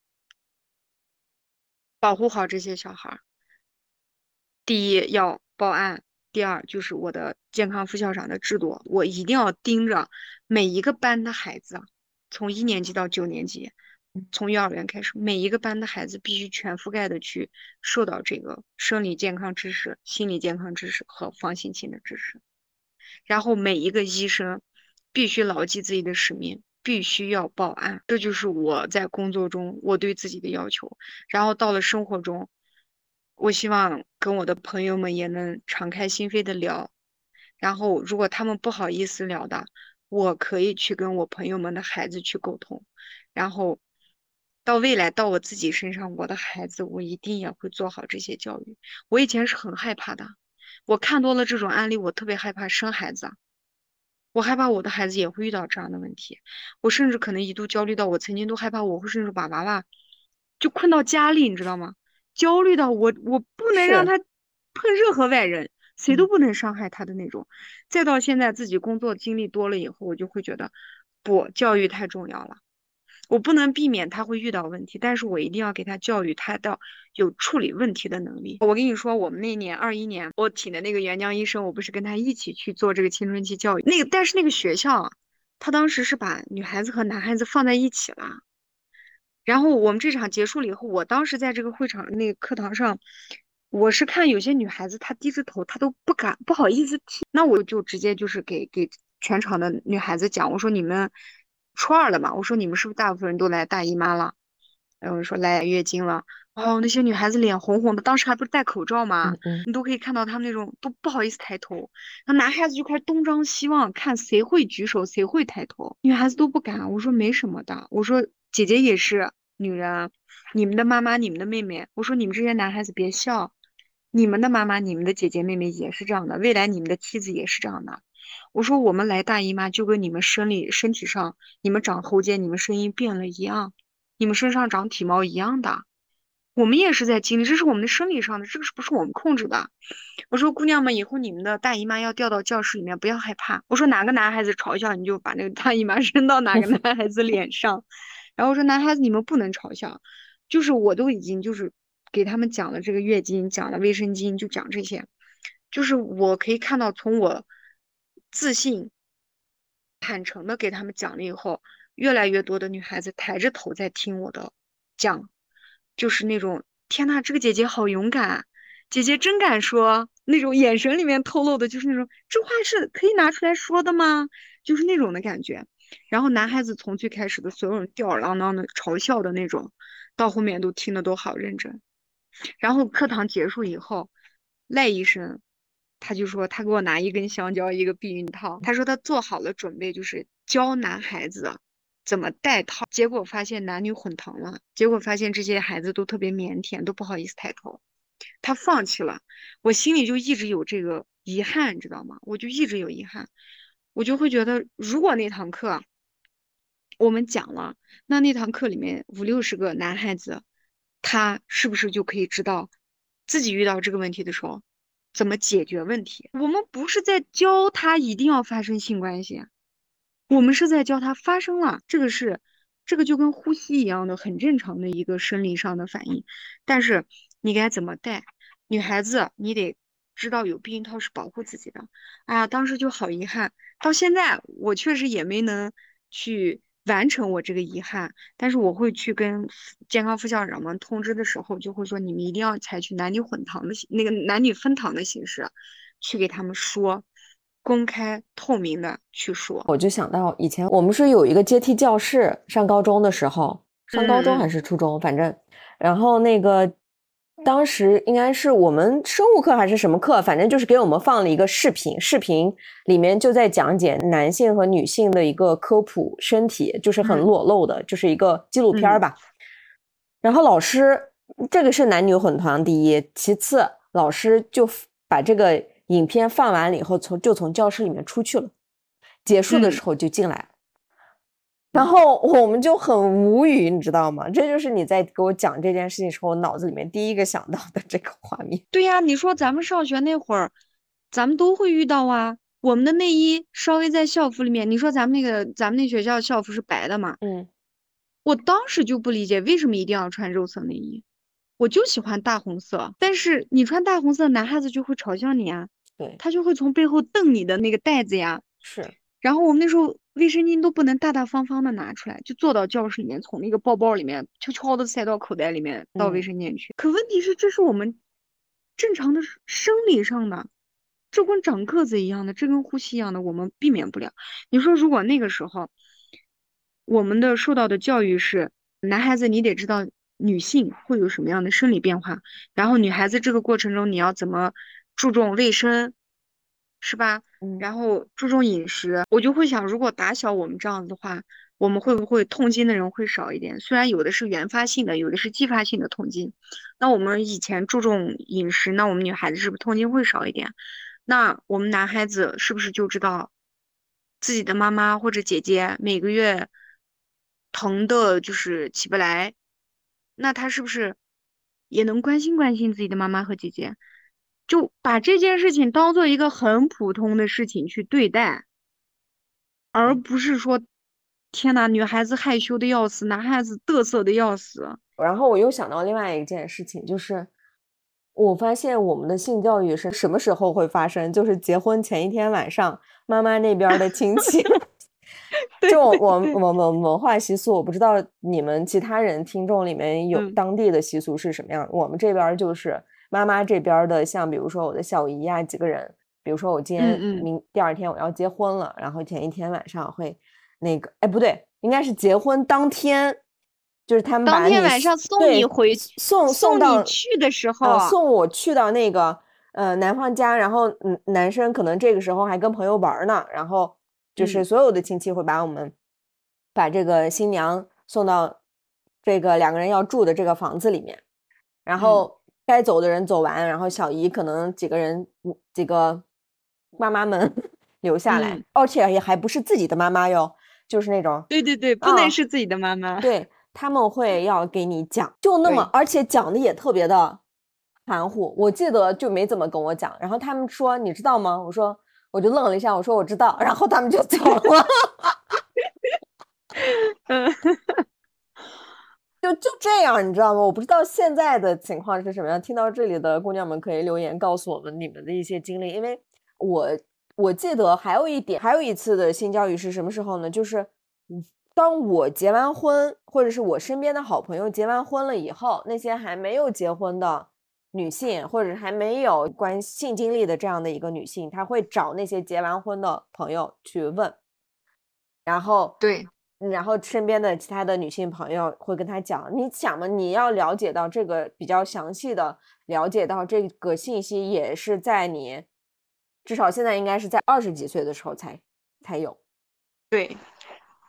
保护好这些小孩儿。第一要报案，第二就是我的健康副校长的制度，我一定要盯着每一个班的孩子，从一年级到九年级，从幼儿园开始，每一个班的孩子必须全覆盖的去受到这个生理健康知识、心理健康知识和防性侵的知识。然后每一个医生必须牢记自己的使命，必须要报案，这就是我在工作中我对自己的要求。然后到了生活中，我希望跟我的朋友们也能敞开心扉的聊，然后如果他们不好意思聊的，我可以去跟我朋友们的孩子去沟通，然后到未来到我自己身上，我的孩子我一定也会做好这些教育。我以前是很害怕的，我看多了这种案例，我特别害怕生孩子，我害怕我的孩子也会遇到这样的问题，我甚至可能一度焦虑到我曾经都害怕我会甚至把娃娃就困到家里，你知道吗？焦虑到我我不能让是， 他碰任何外人，谁嗯都不能伤害他的那种。再到现在自己工作经历多了以后，我就会觉得不，教育太重要了。我不能避免他会遇到问题，但是我一定要给他教育他到有处理问题的能力。我跟你说，我们那年二一年，我请的那个援疆医生，我不是跟他一起去做这个青春期教育，那个但是那个学校啊，他当时是把女孩子和男孩子放在一起了。然后我们这场结束了以后，我当时在这个会场那个课堂上，我是看有些女孩子她低着头，她都不敢不好意思提，那我就直接就是给给全场的女孩子讲，我说你们初二了嘛，我说你们是不是大部分人都来大姨妈了？然后说来月经了，哦，那些女孩子脸红红的，当时还不是戴口罩嘛， 嗯嗯， 你都可以看到她们那种都不好意思抬头，那男孩子就开始东张西望，看谁会举手，谁会抬头，女孩子都不敢。我说没什么的，我说姐姐也是女人，你们的妈妈，你们的妹妹，我说你们这些男孩子别笑，你们的妈妈，你们的姐姐妹妹也是这样的，未来你们的妻子也是这样的。我说我们来大姨妈就跟你们生理身体上，你们长喉结，你们声音变了一样，你们身上长体毛一样的，我们也是在经历，这是我们的生理上的，这个是不是我们控制的？我说姑娘们，以后你们的大姨妈要调到教室里面，不要害怕。我说哪个男孩子嘲笑，你就把那个大姨妈扔到哪个男孩子脸上。然后我说男孩子你们不能嘲笑，就是我都已经就是给他们讲了这个月经，讲了卫生巾，就讲这些，就是我可以看到从我自信、坦诚的给他们讲了以后，越来越多的女孩子抬着头在听我的讲，就是那种天呐，这个姐姐好勇敢，姐姐真敢说，那种眼神里面透露的就是那种这话是可以拿出来说的吗？就是那种的感觉。然后男孩子从最开始的所有人吊儿郎当的嘲笑的那种，到后面都听得都好认真。然后课堂结束以后，赖医生他就说他给我拿一根香蕉，一个避孕套，他说他做好了准备，就是教男孩子怎么戴套，结果发现男女混堂了，结果发现这些孩子都特别腼腆，都不好意思抬头，他放弃了。我心里就一直有这个遗憾，知道吗？我就一直有遗憾，我就会觉得，如果那堂课我们讲了，那那堂课里面五六十个男孩子，他是不是就可以知道自己遇到这个问题的时候怎么解决问题？我们不是在教他一定要发生性关系，我们是在教他发生了，这个是这个就跟呼吸一样的很正常的一个生理上的反应，但是你该怎么带？女孩子你得知道有避孕套是保护自己的。哎呀，当时就好遗憾，到现在我确实也没能去完成我这个遗憾，但是我会去跟健康副校长们通知的时候，就会说你们一定要采取男女混堂的那个男女分堂的形式去给他们说。公开透明的去说。 我就想到以前我们是有一个阶梯教室，上高中的时候，上高中还是初中，嗯、反正，然后那个当时应该是我们生物课还是什么课，反正就是给我们放了一个视频，视频里面就在讲解男性和女性的一个科普身体，就是很裸露的，嗯、就是一个纪录片吧。嗯、然后老师，这个是男女混堂第一，其次老师就把这个影片放完了以后，从就从教室里面出去了，结束的时候就进来了，嗯、然后我们就很无语，你知道吗？这就是你在给我讲这件事情的时候，我脑子里面第一个想到的这个画面。 对呀，你说咱们上学那会儿，咱们都会遇到啊。我们的内衣稍微在校服里面，你说咱们那个咱们那学校校服是白的嘛？ 嗯， 我当时就不理解为什么一定要穿肉色内衣，我就喜欢大红色，但是你穿大红色，男孩子就会嘲笑你啊。 对， 他就会从背后瞪你的那个袋子呀。 是。 然后我们那时候卫生巾都不能大大方方的拿出来，就坐到教室里面，从那个包包里面悄悄的塞到口袋里面，到卫生间去。嗯、可问题是，这是我们正常的生理上的，这跟长个子一样的，这跟呼吸一样的，我们避免不了。你说如果那个时候，我们的受到的教育是，男孩子你得知道女性会有什么样的生理变化，然后女孩子这个过程中你要怎么注重卫生，是吧？ 嗯、 然后注重饮食，我就会想，如果打小我们这样子的话，我们会不会痛经的人会少一点？虽然有的是原发性的，有的是继发性的痛经。那我们以前注重饮食，那我们女孩子是不是痛经会少一点？那我们男孩子是不是就知道自己的妈妈或者姐姐每个月疼的就是起不来？那他是不是也能关心关心自己的妈妈和姐姐？就把这件事情当做一个很普通的事情去对待，而不是说天哪，女孩子害羞的要死，男孩子嘚瑟的要死。 然后我又想到另外一件事情，就是我发现我们的性教育是什么时候会发生？就是结婚前一天晚上，妈妈那边的亲戚就我我我们文化习俗，我不知道你们其他人听众里面有当地的习俗是什么样。嗯、我们这边就是妈妈这边的，像比如说我的小姨啊几个人，比如说我今天明、嗯、第二天我要结婚了，然后前一天晚上会那个，哎不对，应该是结婚当天，就是他们把你当天晚上送你回送送到你去的时候、 呃，送我去到那个呃男方家，然后嗯男生可能这个时候还跟朋友玩呢，然后就是所有的亲戚会把我们把这个新娘送到这个两个人要住的这个房子里面，然后该走的人走完，然后小姨可能几个人几个妈妈们留下来， 嗯、 而且也还不是自己的妈妈哟，就是那种对对对，不能是自己的妈妈， 哦、对，他们会要给你讲，就那么，而且讲的也特别的含糊，我记得就没怎么跟我讲，然后他们说你知道吗？我说我就愣了一下，我说我知道，然后他们就走了。 嗯， 就就这样，你知道吗？我不知道现在的情况是什么样。听到这里的姑娘们可以留言告诉我们你们的一些经历，因为我我记得还有一点，还有一次的性教育是什么时候呢？就是当我结完婚，或者是我身边的好朋友结完婚了以后，那些还没有结婚的女性，或者还没有关性经历的这样的一个女性，她会找那些结完婚的朋友去问，然后对。 然后身边的其他的女性朋友会跟她讲，你想嘛，你要了解到这个比较详细的了解到这个信息，也是在你至少现在应该是在二十几岁的时候才才有。 对，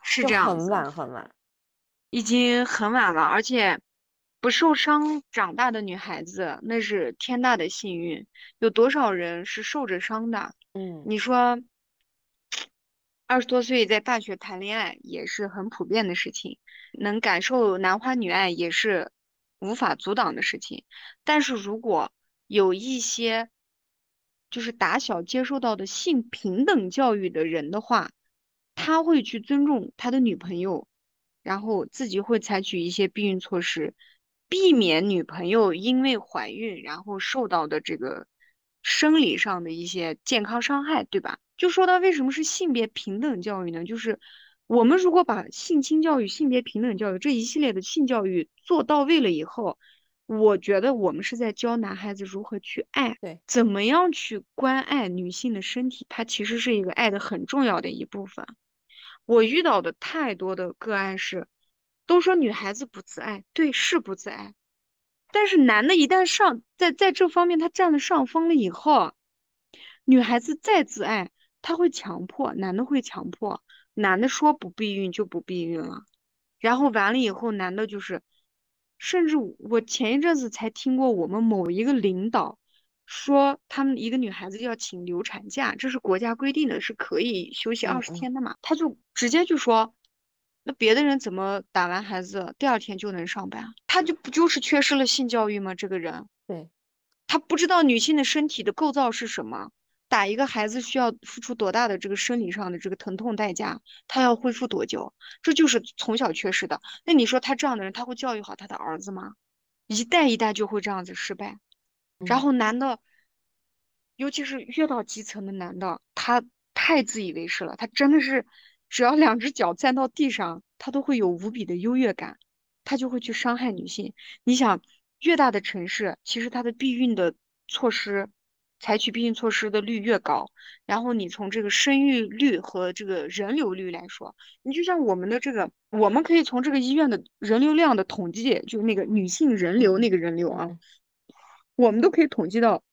是就这样子， 很晚很晚。 已经很晚了，而且不受伤长大的女孩子那是天大的幸运，有多少人是受着伤的？ 嗯， 你说，二十多岁在大学谈恋爱也是很普遍的事情，能感受男欢女爱也是无法阻挡的事情。但是如果有一些就是打小接受到的性平等教育的人的话，他会去尊重他的女朋友，然后自己会采取一些避孕措施，避免女朋友因为怀孕然后受到的这个生理上的一些健康伤害，对吧？就说到为什么是性别平等教育呢？就是我们如果把性侵教育、性别平等教育这一系列的性教育做到位了以后，我觉得我们是在教男孩子如何去爱， 对， 怎么样去关爱女性的身体，它其实是一个爱的很重要的一部分。我遇到的太多的个案是，都说女孩子不自爱，对，是不自爱，但是男的一旦上在在这方面他占了上风了以后，女孩子再自爱，他会强迫，男的会强迫，男的说不避孕就不避孕了，然后完了以后，男的就是，甚至我前一阵子才听过我们某一个领导说，他们一个女孩子要请流产假，这是国家规定的，是可以休息二十嗯嗯天的嘛，他就直接就说。那别的人怎么打完孩子第二天就能上班？他就不就是缺失了性教育吗？这个人， 对， 他不知道女性的身体的构造是什么，打一个孩子需要付出多大的这个生理上的这个疼痛代价，他要恢复多久？这就是从小缺失的。那你说他这样的人，他会教育好他的儿子吗？一代一代就会这样子失败。然嗯后男的，尤其是越到基层的男的，他太自以为是了，他真的是只要两只脚站到地上，他都会有无比的优越感，他就会去伤害女性。你想，越大的城市，其实它的避孕的措施，采取避孕措施的率越高，然后你从这个生育率和这个人流率来说，你就像我们的这个，我们可以从这个医院的人流量的统计，就那个女性人流那个人流啊， 嗯我们都可以统计到。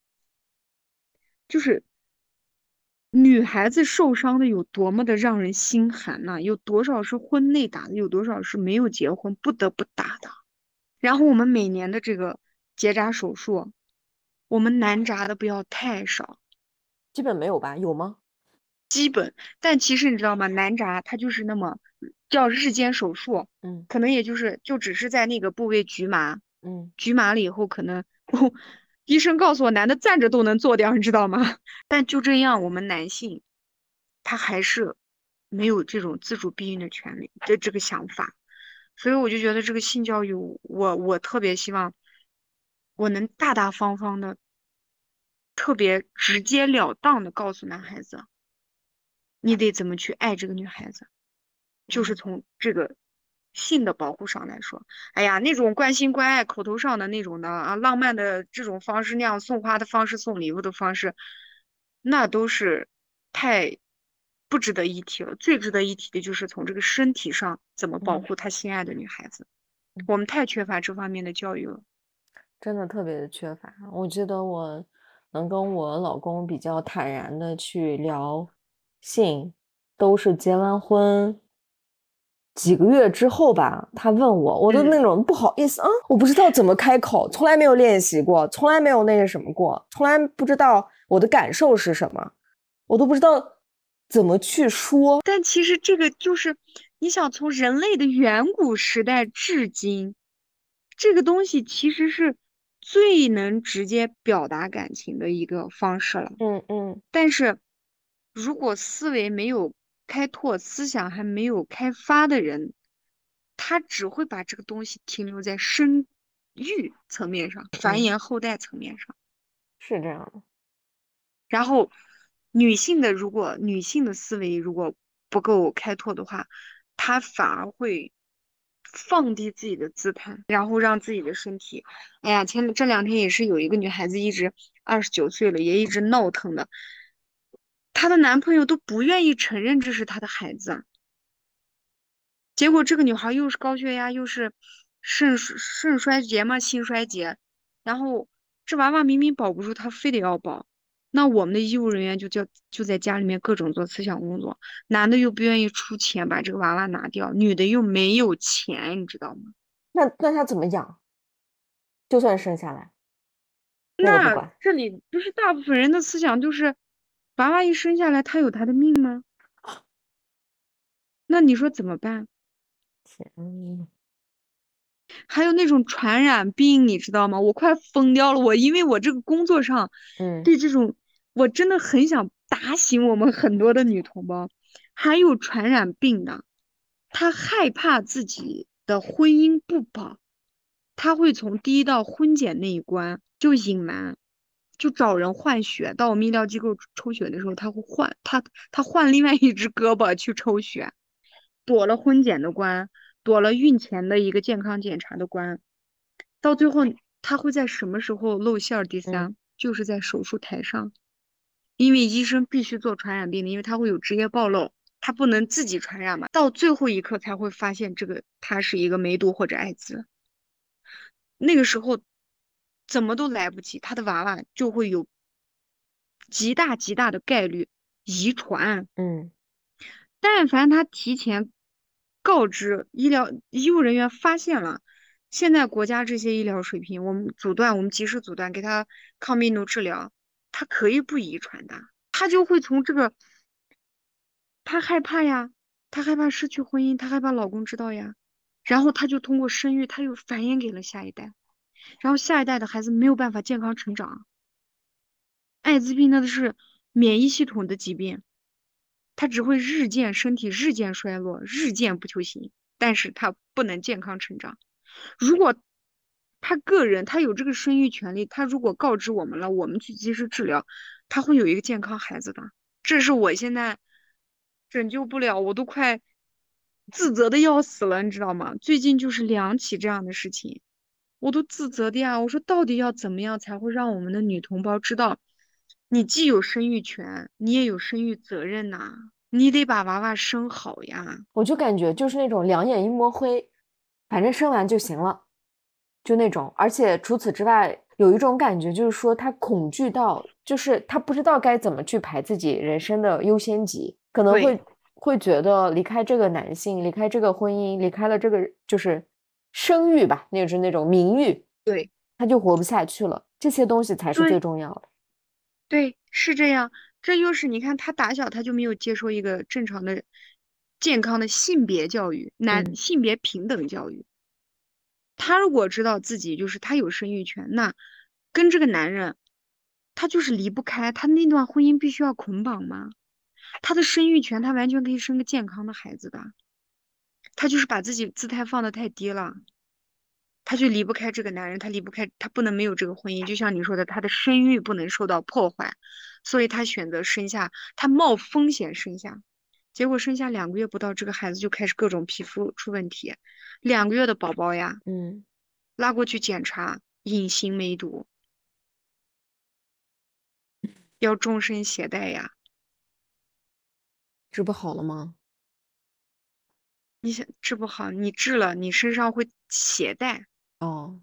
就是女孩子受伤的有多么的让人心寒呐、有多少是婚内打的，有多少是没有结婚不得不打的。然后我们每年的这个结扎手术，我们难扎的不要太少， 基本没有吧？有吗？ 但其实你知道吗？难扎它就是那么叫日间手术， 嗯可能也就是就只是在那个部位局麻， 嗯局麻了以后，可能医生告诉我，男的站着都能做掉，你知道吗？但就这样，我们男性他还是没有这种自主避孕的权利的这个想法，所以我就觉得这个性教育，我我特别希望我能大大方方的、特别直截了当的告诉男孩子，你得怎么去爱这个女孩子，就是嗯从这个性的保护上来说。哎呀，那种关心关爱、口头上的那种的啊，浪漫的这种方式，那样送花的方式、送礼物的方式，那都是太不值得一提了。最值得一提的就是从这个身体上怎么保嗯护他心爱的女孩子。 嗯， 我们太缺乏这方面的教育了。 真的特别的缺乏。我记得我能跟我老公比较坦然的去聊性，都是结完婚几个月之后吧，他问我，我都嗯那种不好意思啊，我不知道怎么开口，从来没有练习过，从来没有那个什么过，从来不知道我的感受是什么，我都不知道怎么去说。 但其实这个就是，你想从人类的远古时代至今，这个东西其实是最能直接表达感情的一个方式了。 嗯嗯但是，如果思维没有开拓，思想还没有开发的人，他只会把这个东西停留在生育层面上，繁嗯， 衍后代层面上。 是这样的。 然后，女性的如果女性的思维如果不够开拓的话，她反而会放低自己的姿态，然后让自己的身体，哎呀，前这两天也是有一个女孩子一直二十九岁了，也一直闹腾的，她的男朋友都不愿意承认这是她的孩子，结果这个女孩又是高血压，又是肾肾衰竭嘛，心衰竭，然后这娃娃明明保不住，她非得要保。 那我们的医务人员就叫就在家里面各种做思想工作，男的又不愿意出钱把这个娃娃拿掉，女的又没有钱，你知道吗？ 那那他怎么养？就算生下来，那个不那管。 这里不是大部分人的思想就是，娃娃一生下来他有他的命吗？那你说怎么办？ 嗯， 还有那种传染病，你知道吗？我快疯掉了。我因为我这个工作上， 嗯对这种，我真的很想打醒我们很多的女同胞。还有传染病的，她害怕自己的婚姻不保，她会从第一道婚检那一关就隐瞒，就找人换血。到我们医疗机构抽血的时候，她会换，她她换另外一只胳膊去抽血，躲了婚检的关。躲了孕前的一个健康检查的关，到最后他会在什么时候露馅儿？第三、 嗯， 就是在手术台上，因为医生必须做传染病的，因为他会有职业暴露，他不能自己传染嘛。到最后一刻才会发现这个他是一个梅毒或者艾滋，那个时候怎么都来不及，他的娃娃就会有极大极大的概率遗传。 嗯但凡他提前告知医疗医务人员发现了，现在国家这些医疗水平，我们阻断，我们及时阻断，给他抗病毒治疗，他可以不遗传的，他就会从这个，他害怕呀，他害怕失去婚姻，他害怕老公知道呀，然后他就通过生育，他又繁衍给了下一代，然后下一代的孩子没有办法健康成长。艾滋病那是免疫系统的疾病。他只会日渐身体日渐衰落，日渐不求行，但是他不能健康成长。如果他个人他有这个生育权利，他如果告知我们了，我们去及时治疗，他会有一个健康孩子的。这是我现在拯救不了，我都快自责的要死了，你知道吗？最近就是两起这样的事情，我都自责的呀。我说到底要怎么样才会让我们的女同胞知道？你既有生育权，你也有生育责任呐、你得把娃娃生好呀。 我就感觉就是那种两眼一抹灰，反正生完就行了，就那种。而且除此之外，有一种感觉就是说他恐惧到，就是他不知道该怎么去排自己人生的优先级，可能会会觉得离开这个男性，离开这个婚姻，离开了这个就是声誉吧，那是那种名誉， 对， 他就活不下去了。这些东西才是最重要的。 对，是这样。这又是你看，他打小他就没有接受一个正常的、健康的性别教育，男、 嗯性别平等教育。他如果知道自己就是他有生育权，那跟这个男人，他就是离不开，他那段婚姻必须要捆绑吗？他的生育权，他完全可以生个健康的孩子的。他就是把自己姿态放得太低了。他就离不开这个男人，他离不开，他不能没有这个婚姻。就像你说的，他的声誉不能受到破坏，所以他选择生下，他冒风险生下，结果生下两个月不到，这个孩子就开始各种皮肤出问题，两个月的宝宝呀， 嗯， 拉过去检查，隐形梅毒，要终身携带呀。 治不好了吗？ 你想治不好，你治了，你身上会携带， 哦，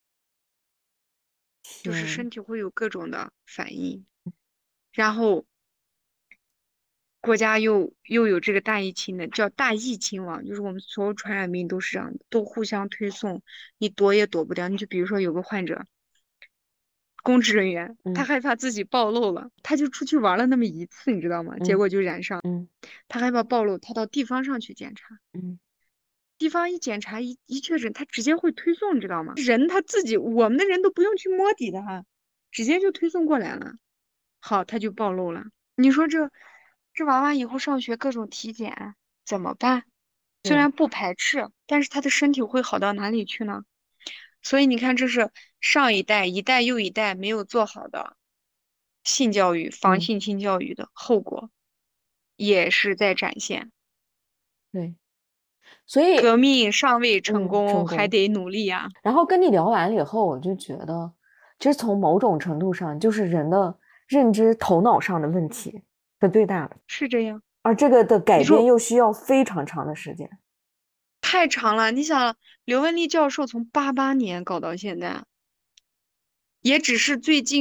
就是天， 身体会有各种的反应，然后。国家又又有这个大疫情的，叫大疫情网，就是我们所有传染病都是这样的，都互相推送，你躲也躲不掉。你就比如说有个患者，公职人员，他嗯害怕自己暴露了，他就出去玩了那么一次，你知道吗？结嗯果就染上， 嗯他害怕暴露，他到地方上去检查， 嗯， 地方一检查一一确诊，他直接会推送，你知道吗？人他自己，我们的人都不用去摸底的哈，直接就推送过来了，好，他就暴露了。你说这这娃娃以后上学各种体检怎么办？虽对， 然不排斥，但是他的身体会好到哪里去呢？所以你看，这是上一代一代又一代没有做好的性教育、防嗯性侵教育的后果，也是在展现。 对，所以革命尚未成嗯功， 成功。 还得努力呀。 然后跟你聊完了以后，我就觉得，其实从某种程度上，就是人的认知、头脑上的问题是最大的， 是这样， 而这个的改你说变又需要非常长的时间。 太长了。你想，刘文丽教授从八八年搞到现在，也只是最近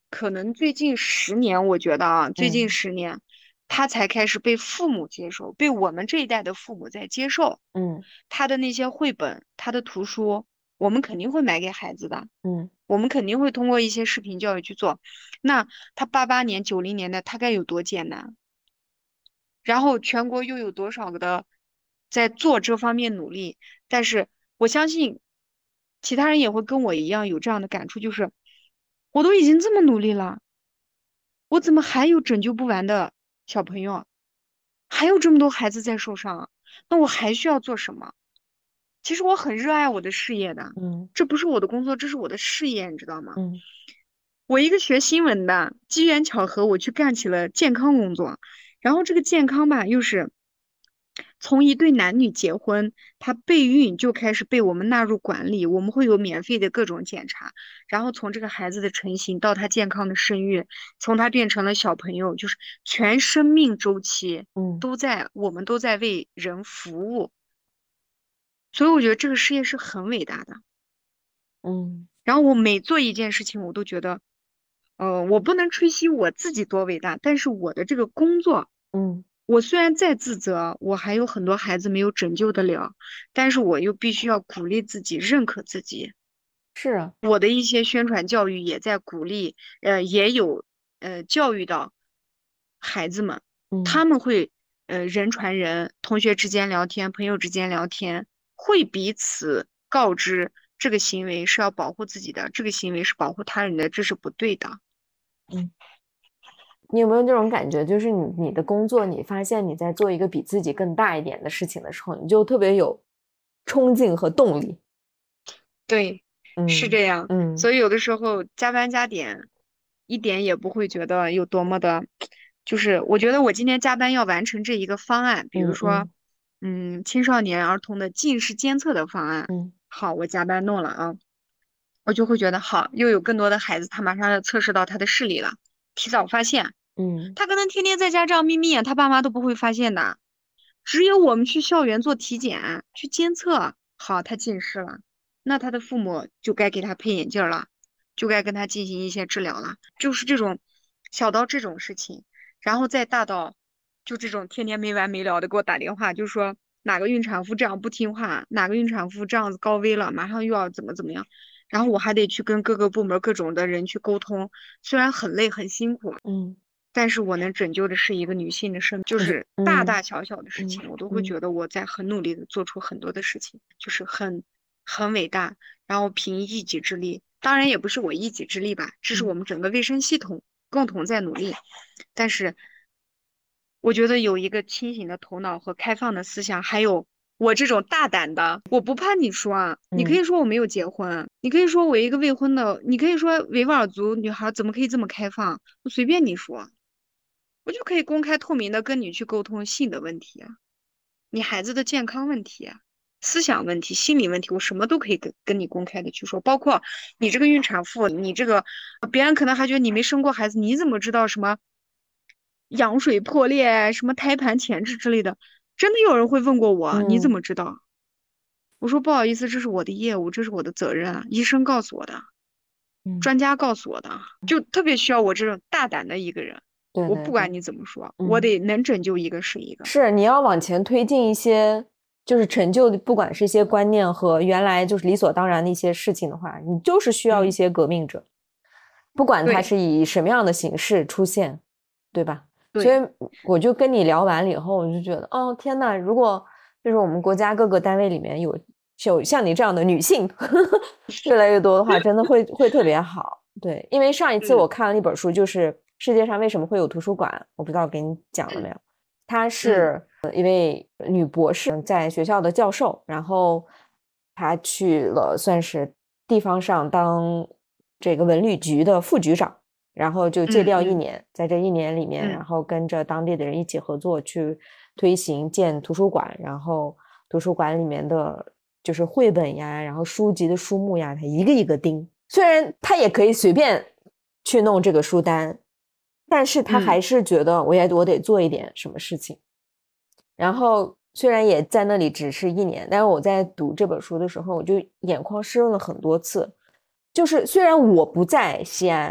可能最近十年，我觉得啊，最近嗯十年，他才开始被父母接受，被我们这一代的父母在接受。 嗯他的那些绘本，他的图书，我们肯定会买给孩子的， 嗯我们肯定会通过一些视频教育去做。那他八八年、九零年代，他该有多艰难？然后全国又有多少个的在做这方面努力？但是我相信其他人也会跟我一样有这样的感触，就是我都已经这么努力了，我怎么还有拯救不完的小朋友？还有这么多孩子在受伤，那我还需要做什么？其实我很热爱我的事业的， 嗯这不是我的工作，这是我的事业，你知道吗？ 嗯我一个学新闻的，机缘巧合，我去干起了健康工作。然后这个健康吧，又是从一对男女结婚，他备孕就开始被我们纳入管理，我们会有免费的各种检查。然后从这个孩子的成型到他健康的生育，从他变成了小朋友，就是全生命周期嗯都在，我们都在为人服务。所以我觉得这个事业是很伟大的。 嗯然后我每做一件事情，我都觉得。呃，我不能吹嘘我自己多伟大，但是我的这个工作， 嗯我虽然再自责，我还有很多孩子没有拯救得了，但是我又必须要鼓励自己，认可自己。 是啊， 我的一些宣传教育也在鼓励，呃，也有呃教育到孩子们， 嗯他们会呃人传人，同学之间聊天，朋友之间聊天，会彼此告知这个行为是要保护自己的，这个行为是保护他人的，这是不对的。 嗯。你有没有这种感觉，就是你你的工作，你发现你在做一个比自己更大一点的事情的时候，你就特别有冲劲和动力。 对，是嗯这样。 嗯所以有的时候加班加点，一点也不会觉得有多么的，就是我觉得我今天加班要完成这一个方案，比如说， 嗯嗯嗯，青少年儿童的近视监测的方案， 嗯好，我加班弄了啊，我就会觉得好，又有更多的孩子他马上要测试到他的视力了，提早发现， 嗯他可能天天在家这样眯眯眼，他爸妈都不会发现的，只有我们去校园做体检，去监测，好，他近视了。那他的父母就该给他配眼镜了，就该跟他进行一些治疗了，就是这种小到这种事情，然后再大到就这种天天没完没了的给我打电话，就说哪个孕产妇这样不听话，哪个孕产妇这样子高危了，马上又要怎么怎么样，然后我还得去跟各个部门各种的人去沟通，虽然很累很辛苦， 嗯但是我能拯救的是一个女性的生命，就是大大小小的事情，我都会觉得我在很努力的做出很多的事情，就是很很伟大，然后凭一己之力，当然也不是我一己之力吧，这是我们整个卫生系统共同在努力，但是我觉得有一个清醒的头脑和开放的思想，还有我这种大胆的，我不怕你说啊，你可以说我没有结婚，你可以说我一个未婚的，你可以说维吾尔族女孩怎么可以这么开放，我随便你说。我就可以公开透明的跟你去沟通性的问题啊，你孩子的健康问题啊，思想问题、心理问题，我什么都可以跟跟你公开的去说，包括你这个孕产妇，你这个别人可能还觉得你没生过孩子，你怎么知道什么羊水破裂、什么胎盘前置之类的？真的有人会问过我，你怎嗯么知道？我说不好意思，这是我的业务，这是我的责任啊，医生告诉我的， 嗯， 专家告诉我的，就特别需要我这种大胆的一个人。 对对我不管对你怎么说， 嗯我得能拯救一个是一个。 是你要往前推进一些，就是成就，不管是一些观念和原来就是理所当然的一些事情的话，你就是需要一嗯些革命者，不管他对是以什么样的形式出现，对吧？所对， 以我就跟你聊完了以后，我就觉得，哦天呐，如果就是我们国家各个单位里面有有像你这样的女性越来越多的话，真的会会特别好。对，因为上一次嗯我看了一本书，就是世界上为什么会有图书馆，我不知道给你讲了没有。她是呃一位女博士，在学校的教授，然后她去了算是地方上当这个文旅局的副局长，然后就借调一嗯年，在这一年里面， 嗯然后跟着当地的人一起合作去推行建图书馆，然后图书馆里面的就是绘本呀，然后书籍的书目呀，他一个一个盯。虽然他也可以随便去弄这个书单，但是他嗯还是觉得我也我得做一点什么事情。然后虽然也在那里只是一年，但是我在读这本书的时候，我就眼眶湿润了很多次。就是虽然我不在西安，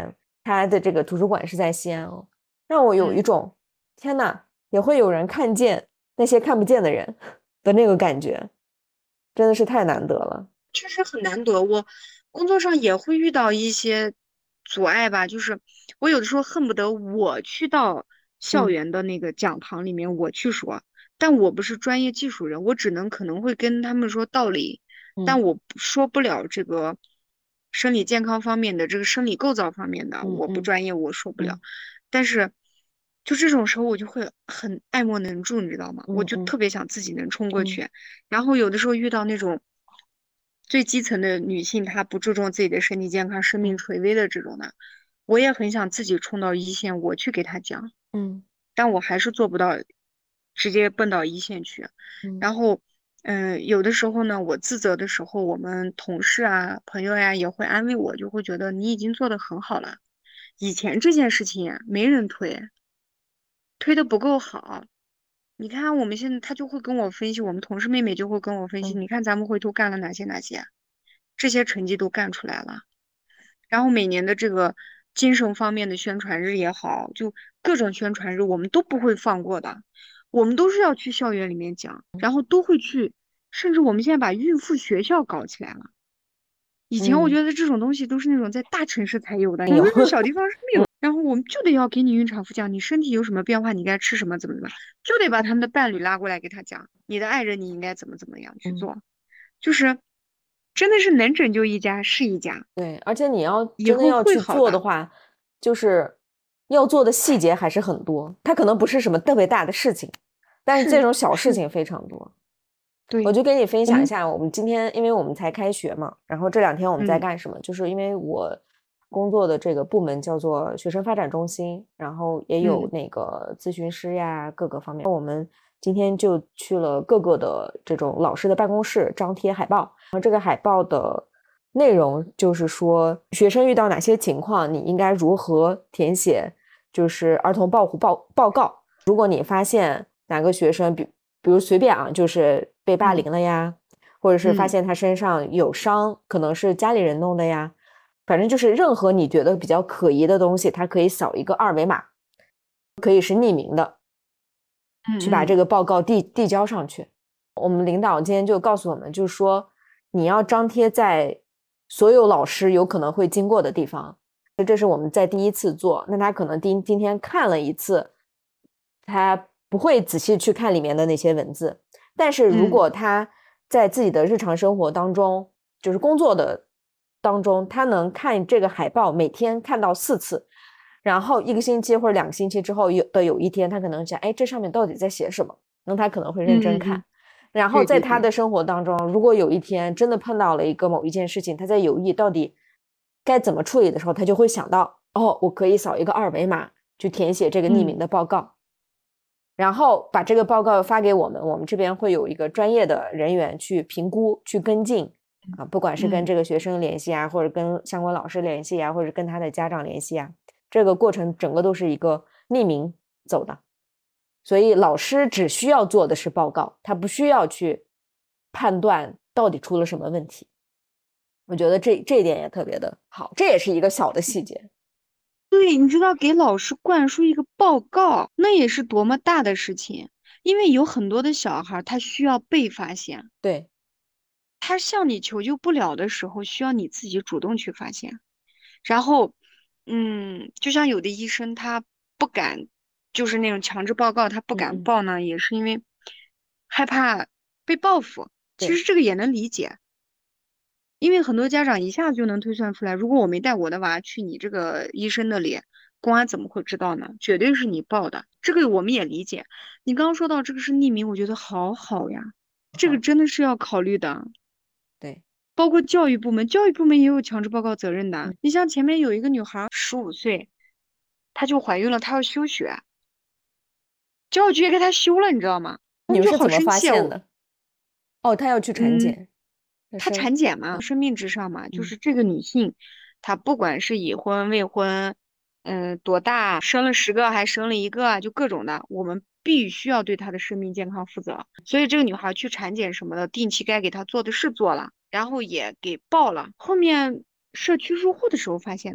他的这个图书馆是在西安哦，让我有一种、嗯、天哪，也会有人看见那些看不见的人的那个感觉，真的是太难得了。 确实很难得，我工作上也会遇到一些阻碍吧，就是我有的时候恨不得我去到校园的那个讲堂里面我去说、嗯、但我不是专业技术人，我只能可能会跟他们说道理、嗯、但我说不了这个生理健康方面的，这个生理构造方面的、嗯、我不专业，我说不了、嗯、但是就这种时候我就会很爱莫能助，你知道吗、嗯、我就特别想自己能冲过去、嗯、然后有的时候遇到那种最基层的女性，她不注重自己的身体健康，生命垂危的这种的，我也很想自己冲到一线，我去给她讲， 嗯， 但我还是做不到直接奔到一线去。 嗯、 然后，嗯、呃，有的时候呢，我自责的时候，我们同事啊、朋友呀、啊、也会安慰我，就会觉得你已经做得很好了，以前这件事情没人推，推得不够好。你看我们现在，他就会跟我分析，我们同事妹妹就会跟我分析， 嗯、 你看咱们回头干了哪些哪些，这些成绩都干出来了。然后每年的这个精神方面的宣传日也好，就各种宣传日我们都不会放过的，我们都是要去校园里面讲，然后都会去，甚至我们现在把孕妇学校搞起来了。以前我觉得这种东西都是那种在大城市才有的，有的小地方是没有。然后我们就得要给你孕产妇讲，你身体有什么变化，你该吃什么，怎么怎么，就得把他们的伴侣拉过来给他讲，你的爱人你应该怎么怎么样去做，嗯、就是真的是能拯救一家是一家。 对，而且你要真的要去做的话，就是要做的细节还是很多，它可能不是什么特别大的事情，但是这种小事情非常多。 对， 我就跟你分享一下，我们今天因为我们才开学嘛，然后这两天我们在干什么？嗯、就是因为我工作的这个部门叫做学生发展中心，然后也有那个咨询师呀，嗯、各个方面。我们今天就去了各个的这种老师的办公室，张贴海报。然后这个海报的内容就是说，学生遇到哪些情况，你应该如何填写，就是儿童保护报报告。如果你发现哪个学生，比比如随便啊，就是被霸凌了呀，嗯、或者是发现他身上有伤，嗯、可能是家里人弄的呀。反正就是任何你觉得比较可疑的东西，它可以扫一个二维码，可以是匿名的， 嗯、 去把这个报告递递交上去。我们领导今天就告诉我们，就是说你要张贴在所有老师有可能会经过的地方。这是我们在第一次做，那他可能今今天看了一次，他不会仔细去看里面的那些文字，但是如果他在自己的日常生活当中，嗯、就是工作的当中，他能看这个海报，每天看到四次，然后一个星期或者两个星期之后有的有一天他可能想，哎，这上面到底在写什么，那他可能会认真看。嗯嗯嗯，然后在他的生活当中，对对对，如果有一天真的碰到了一个某一件事情，他在犹豫到底该怎么处理的时候，他就会想到，哦，我可以扫一个二维码去填写这个匿名的报告，嗯、然后把这个报告发给我们，我们这边会有一个专业的人员去评估去跟进啊，不管是跟这个学生联系啊，嗯、或者跟相关老师联系啊，或者跟他的家长联系啊，这个过程整个都是一个匿名走的，所以老师只需要做的是报告，他不需要去判断到底出了什么问题。我觉得这这一点也特别的好，这也是一个小的细节。 对，你知道给老师灌输一个报告，那也是多么大的事情，因为有很多的小孩他需要被发现， 对， 他向你求救不了的时候，需要你自己主动去发现。然后，嗯，就像有的医生他不敢，就是那种强制报告，他不敢报呢，嗯、也是因为害怕被报复。其实这个也能理解。因为很多家长一下子就能推算出来，如果我没带我的娃去你这个医生那里，公安怎么会知道呢？绝对是你报的，这个我们也理解。你刚刚说到这个是匿名，我觉得好好呀，这个真的是要考虑的。 对， 包括教育部门，教育部门也有强制报告责任的。嗯、你像前面有一个女孩，十五岁，她就怀孕了，她要休学，教育局也给她休了，你知道吗？ 你们是怎么发现的？哦，她要去产检。嗯她产检嘛，生命至上嘛，就是这个女性，她不管是已婚未婚，嗯、呃，多大，生了十个还生了一个，就各种的，我们必须要对她的生命健康负责。所以这个女孩去产检什么的，定期该给她做的是做了，然后也给报了。后面社区入户的时候发现的，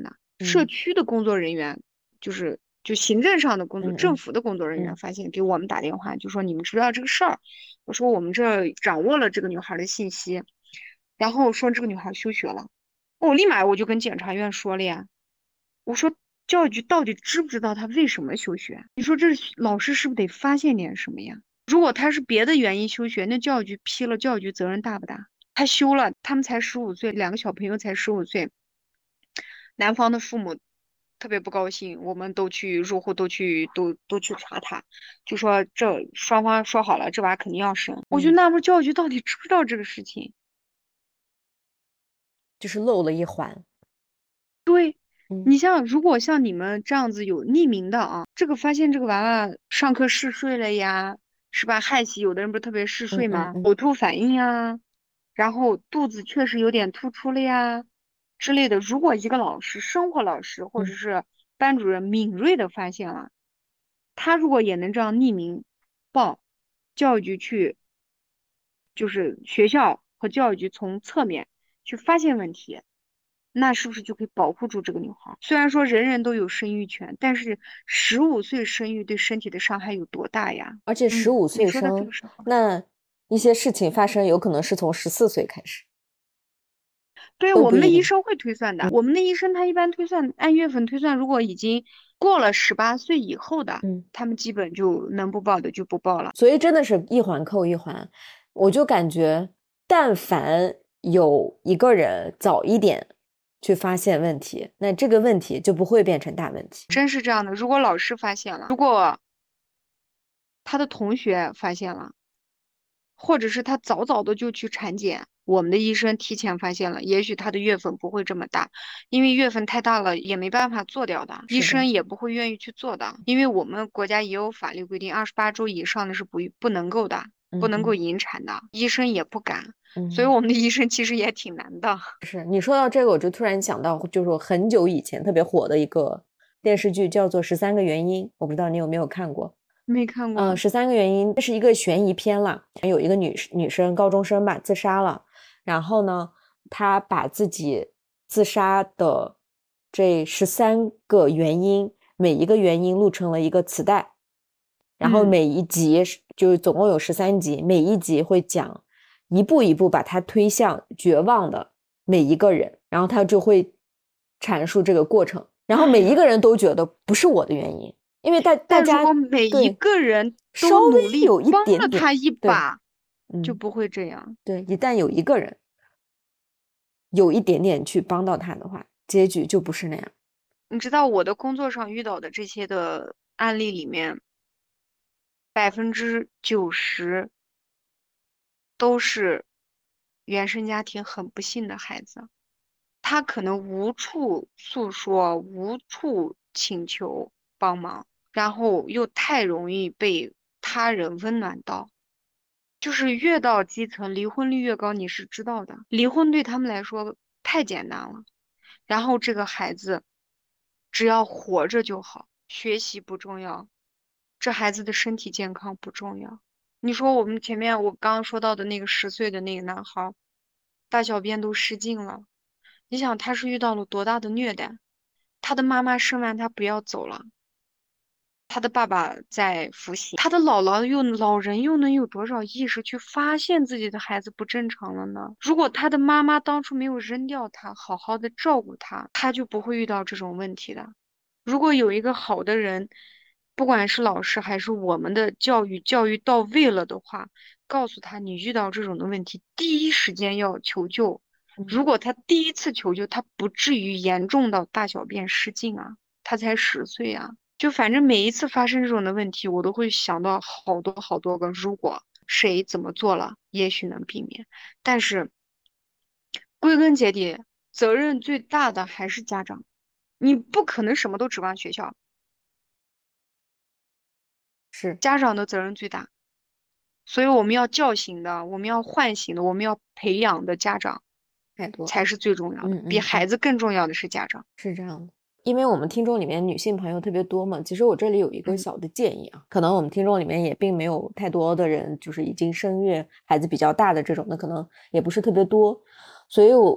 社区的工作人员，嗯、就是就行政上的工作， 嗯嗯政府的工作人员发现，给我们打电话，就说你们知道这个事儿，我说我们这掌握了这个女孩的信息，然后说这个女孩休学了，我立马我就跟检察院说了呀，我说教育局到底知不知道她为什么休学？你说这老师是不是得发现点什么呀？如果他是别的原因休学，那教育局批了，教育局责任大不大？他休了，他们才十五岁，两个小朋友才十五岁，男方的父母特别不高兴，我们都去入户，都去都都去查他，就说这双方说好了，这娃肯定要生。我就纳闷，教育局到底知不知道这个事情？ 就是漏了一环。 对。你像如果像你们这样子有匿名的啊，这个发现这个娃娃上课嗜睡了呀，是吧？害喜，有的人不是特别嗜睡吗？呕吐反应呀，然后肚子确实有点突出了呀之类的。如果一个老师，生活老师或者是班主任敏锐的发现了，他如果也能这样匿名报，教育局去，就是学校和教育局从侧面去发现问题。那是不是就可以保护住这个女孩？虽然说人人都有生育权，但是十五岁生育对身体的伤害有多大呀？ 而且十五岁生， 嗯、 那一些事情发生有可能是从十四岁开始。 对，我们的医生会推算的。嗯、我们的医生他一般推算按月份推算，如果已经过了十八岁以后的，嗯，他们基本就能不报的就不报了。 所以真的是一环扣一环，我就感觉，但凡有一个人早一点去发现问题，那这个问题就不会变成大问题。 真是这样的，如果老师发现了，如果他的同学发现了，或者是他早早的就去产检，我们的医生提前发现了，也许他的月份不会这么大，因为月份太大了也没办法做掉的，医生也不会愿意去做的，因为我们国家也有法律规定，二十八周以上的是不不能够的，不能够引产的，嗯、医生也不敢。所以我们的医生其实也挺难的。 是你说到这个，我就突然想到，就是很久以前特别火的一个电视剧，叫做《十三个原因》，我不知道你有没有看过？ 没看过。 嗯，十三个原因，这是一个悬疑片啦。有一个女女生，高中生吧，自杀了。然后呢，她把自己自杀的这十三个原因，每一个原因录成了一个磁带。然后每一集、嗯、就总共有十三集，每一集会讲。一步一步把他推向绝望的每一个人，然后他就会阐述这个过程，然后每一个人都觉得不是我的原因，因为大大家每一个人都努力有一点点帮了他一把，就不会这样。 对，一旦有一个人有一点点去帮到他的话，结局就不是那样。 你知道我的工作上遇到的这些的案例里面，百分之九十。都是原生家庭很不幸的孩子，他可能无处诉说，无处请求帮忙，然后又太容易被他人温暖到，就是越到基层，离婚率越高，你是知道的。离婚对他们来说太简单了，然后这个孩子只要活着就好，学习不重要，这孩子的身体健康不重要。你说我们前面我刚刚说到的那个十岁的那个男孩，大小便都失禁了。你想他是遇到了多大的虐待？他的妈妈生完他不要走了，他的爸爸在服刑，他的姥姥又老人又能有多少意识去发现自己的孩子不正常了呢？如果他的妈妈当初没有扔掉他，好好的照顾他，他就不会遇到这种问题的。如果有一个好的人，不管是老师还是我们的教育，教育到位了的话，告诉他你遇到这种的问题，第一时间要求救。如果他第一次求救，他不至于严重到大小便失禁啊，他才十岁啊。就反正每一次发生这种的问题，我都会想到好多好多个如果谁怎么做了，也许能避免。但是归根结底，责任最大的还是家长，你不可能什么都指望学校。 是家长的责任最大，所以我们要叫醒的，我们要唤醒的，我们要培养的家长太多才是最重要的， 嗯嗯比孩子更重要的是家长。 是这样的，因为我们听众里面女性朋友特别多嘛，其实我这里有一个小的建议啊，嗯、可能我们听众里面也并没有太多的人，就是已经生育孩子比较大的这种的，可能也不是特别多，所以我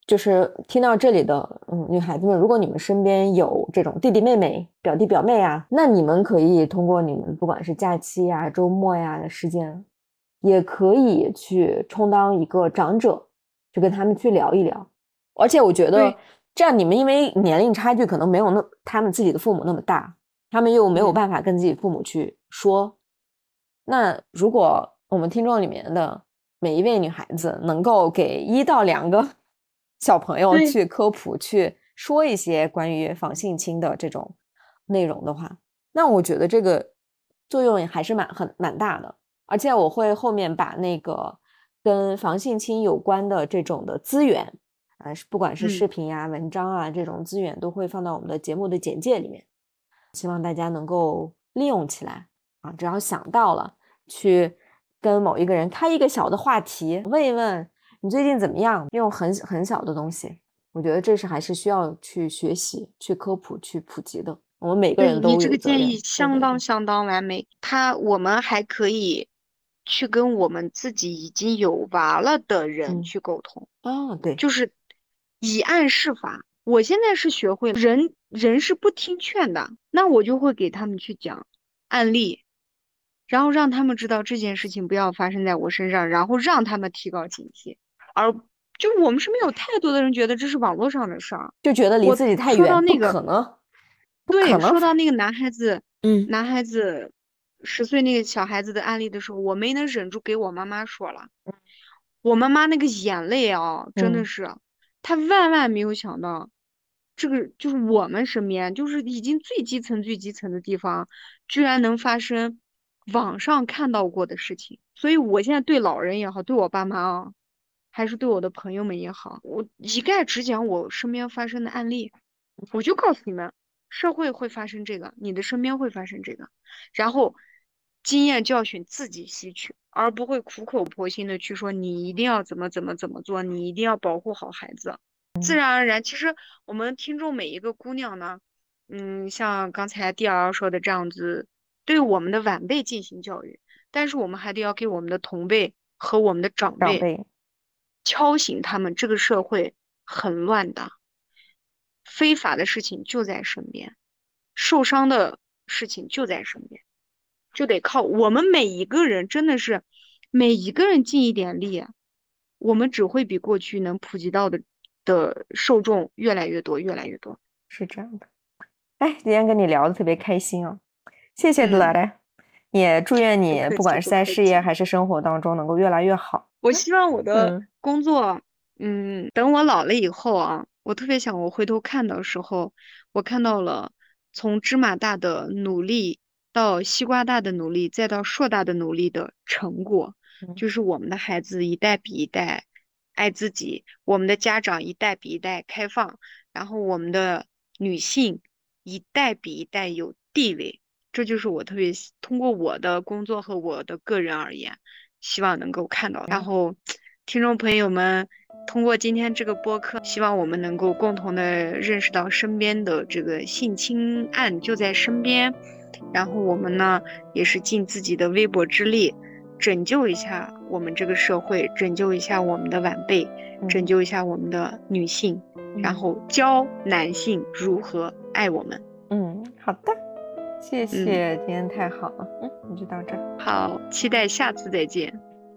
就是听到这里的嗯女孩子们，如果你们身边有这种弟弟妹妹、表弟表妹啊，那你们可以通过你们不管是假期啊、周末呀的时间，也可以去充当一个长者，就跟他们去聊一聊。而且我觉得这样你们因为年龄差距可能没有那他们自己的父母那么大，他们又没有办法跟自己父母去说、嗯、那如果我们听众里面的每一位女孩子能够给一到两个小朋友去科普去说一些关于防性侵的这种内容的话，那我觉得这个作用还是蛮很蛮大的。而且我会后面把那个跟防性侵有关的这种的资源呃，不管是视频啊、嗯、文章啊这种资源都会放到我们的节目的简介里面，希望大家能够利用起来啊！只要想到了去跟某一个人开一个小的话题，问一问你最近怎么样，用很很小的东西，我觉得这是还是需要去学习、去科普、去普及的。我们每个人都有责任。 你这个建议相当相当完美。他我们还可以去跟我们自己已经有娃了的人去沟通。 嗯、哦，对， 就是以案释法。我现在是学会人人是不听劝的，那我就会给他们去讲案例，然后让他们知道这件事情不要发生在我身上，然后让他们提高警惕。而就我们身边有太多的人觉得这是网络上的事儿， 就觉得离自己太远， 说到那个不可能。 对，说到那个男孩子， 嗯， 男孩子十岁那个小孩子的案例的时候，我没能忍住给我妈妈说了。 嗯、 我妈妈那个眼泪啊，真的是，嗯、她万万没有想到，这个就是我们身边，就是已经最基层、最基层的地方，居然能发生网上看到过的事情。所以我现在对老人也好，对我爸妈啊，还是对我的朋友们也好，我一概只讲我身边发生的案例，我就告诉你们。社会会发生这个，你的身边会发生这个，然后经验教训自己吸取，而不会苦口婆心的去说你一定要怎么怎么怎么做，你一定要保护好孩子。自然而然，其实我们听众每一个姑娘呢，嗯，像刚才 D L 说的这样子，对我们的晚辈进行教育，但是我们还得要给我们的同辈和我们的长辈, 长辈敲醒他们，这个社会很乱的。非法的事情就在身边，受伤的事情就在身边，就得靠我们每一个人，真的是每一个人尽一点力，我们只会比过去能普及到的的受众越来越多，越来越多。 是这样的。哎，今天跟你聊得特别开心啊，谢谢德莱莱、嗯，也祝愿你不管是在事业还是生活当中能够越来越好。 我希望我的工作，嗯，嗯等我老了以后啊。我特别想我回头看的时候，我看到了从芝麻大的努力到西瓜大的努力，再到硕大的努力的成果， 嗯、 就是我们的孩子一代比一代爱自己，我们的家长一代比一代开放，然后我们的女性一代比一代有地位，这就是我特别通过我的工作和我的个人而言，希望能够看到。然后听众朋友们，通过今天这个播客，希望我们能够共同的认识到身边的这个性侵案就在身边，然后我们呢也是尽自己的微薄之力，拯救一下我们这个社会，拯救一下我们的晚辈， 嗯、 拯救一下我们的女性、嗯，然后教男性如何爱我们。 嗯，好的，谢谢，嗯、今天太好了，嗯，那就到这儿。 好，期待下次再见。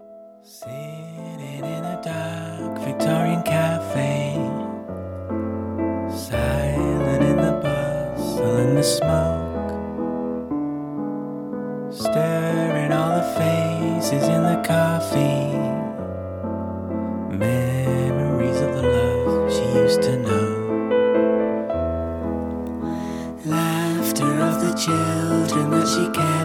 Sitting in a dark Victorian cafe, silent in the bustle and the smoke, stirring all the faces in the coffee, memories of the love she used to know, laughter of the children that she cared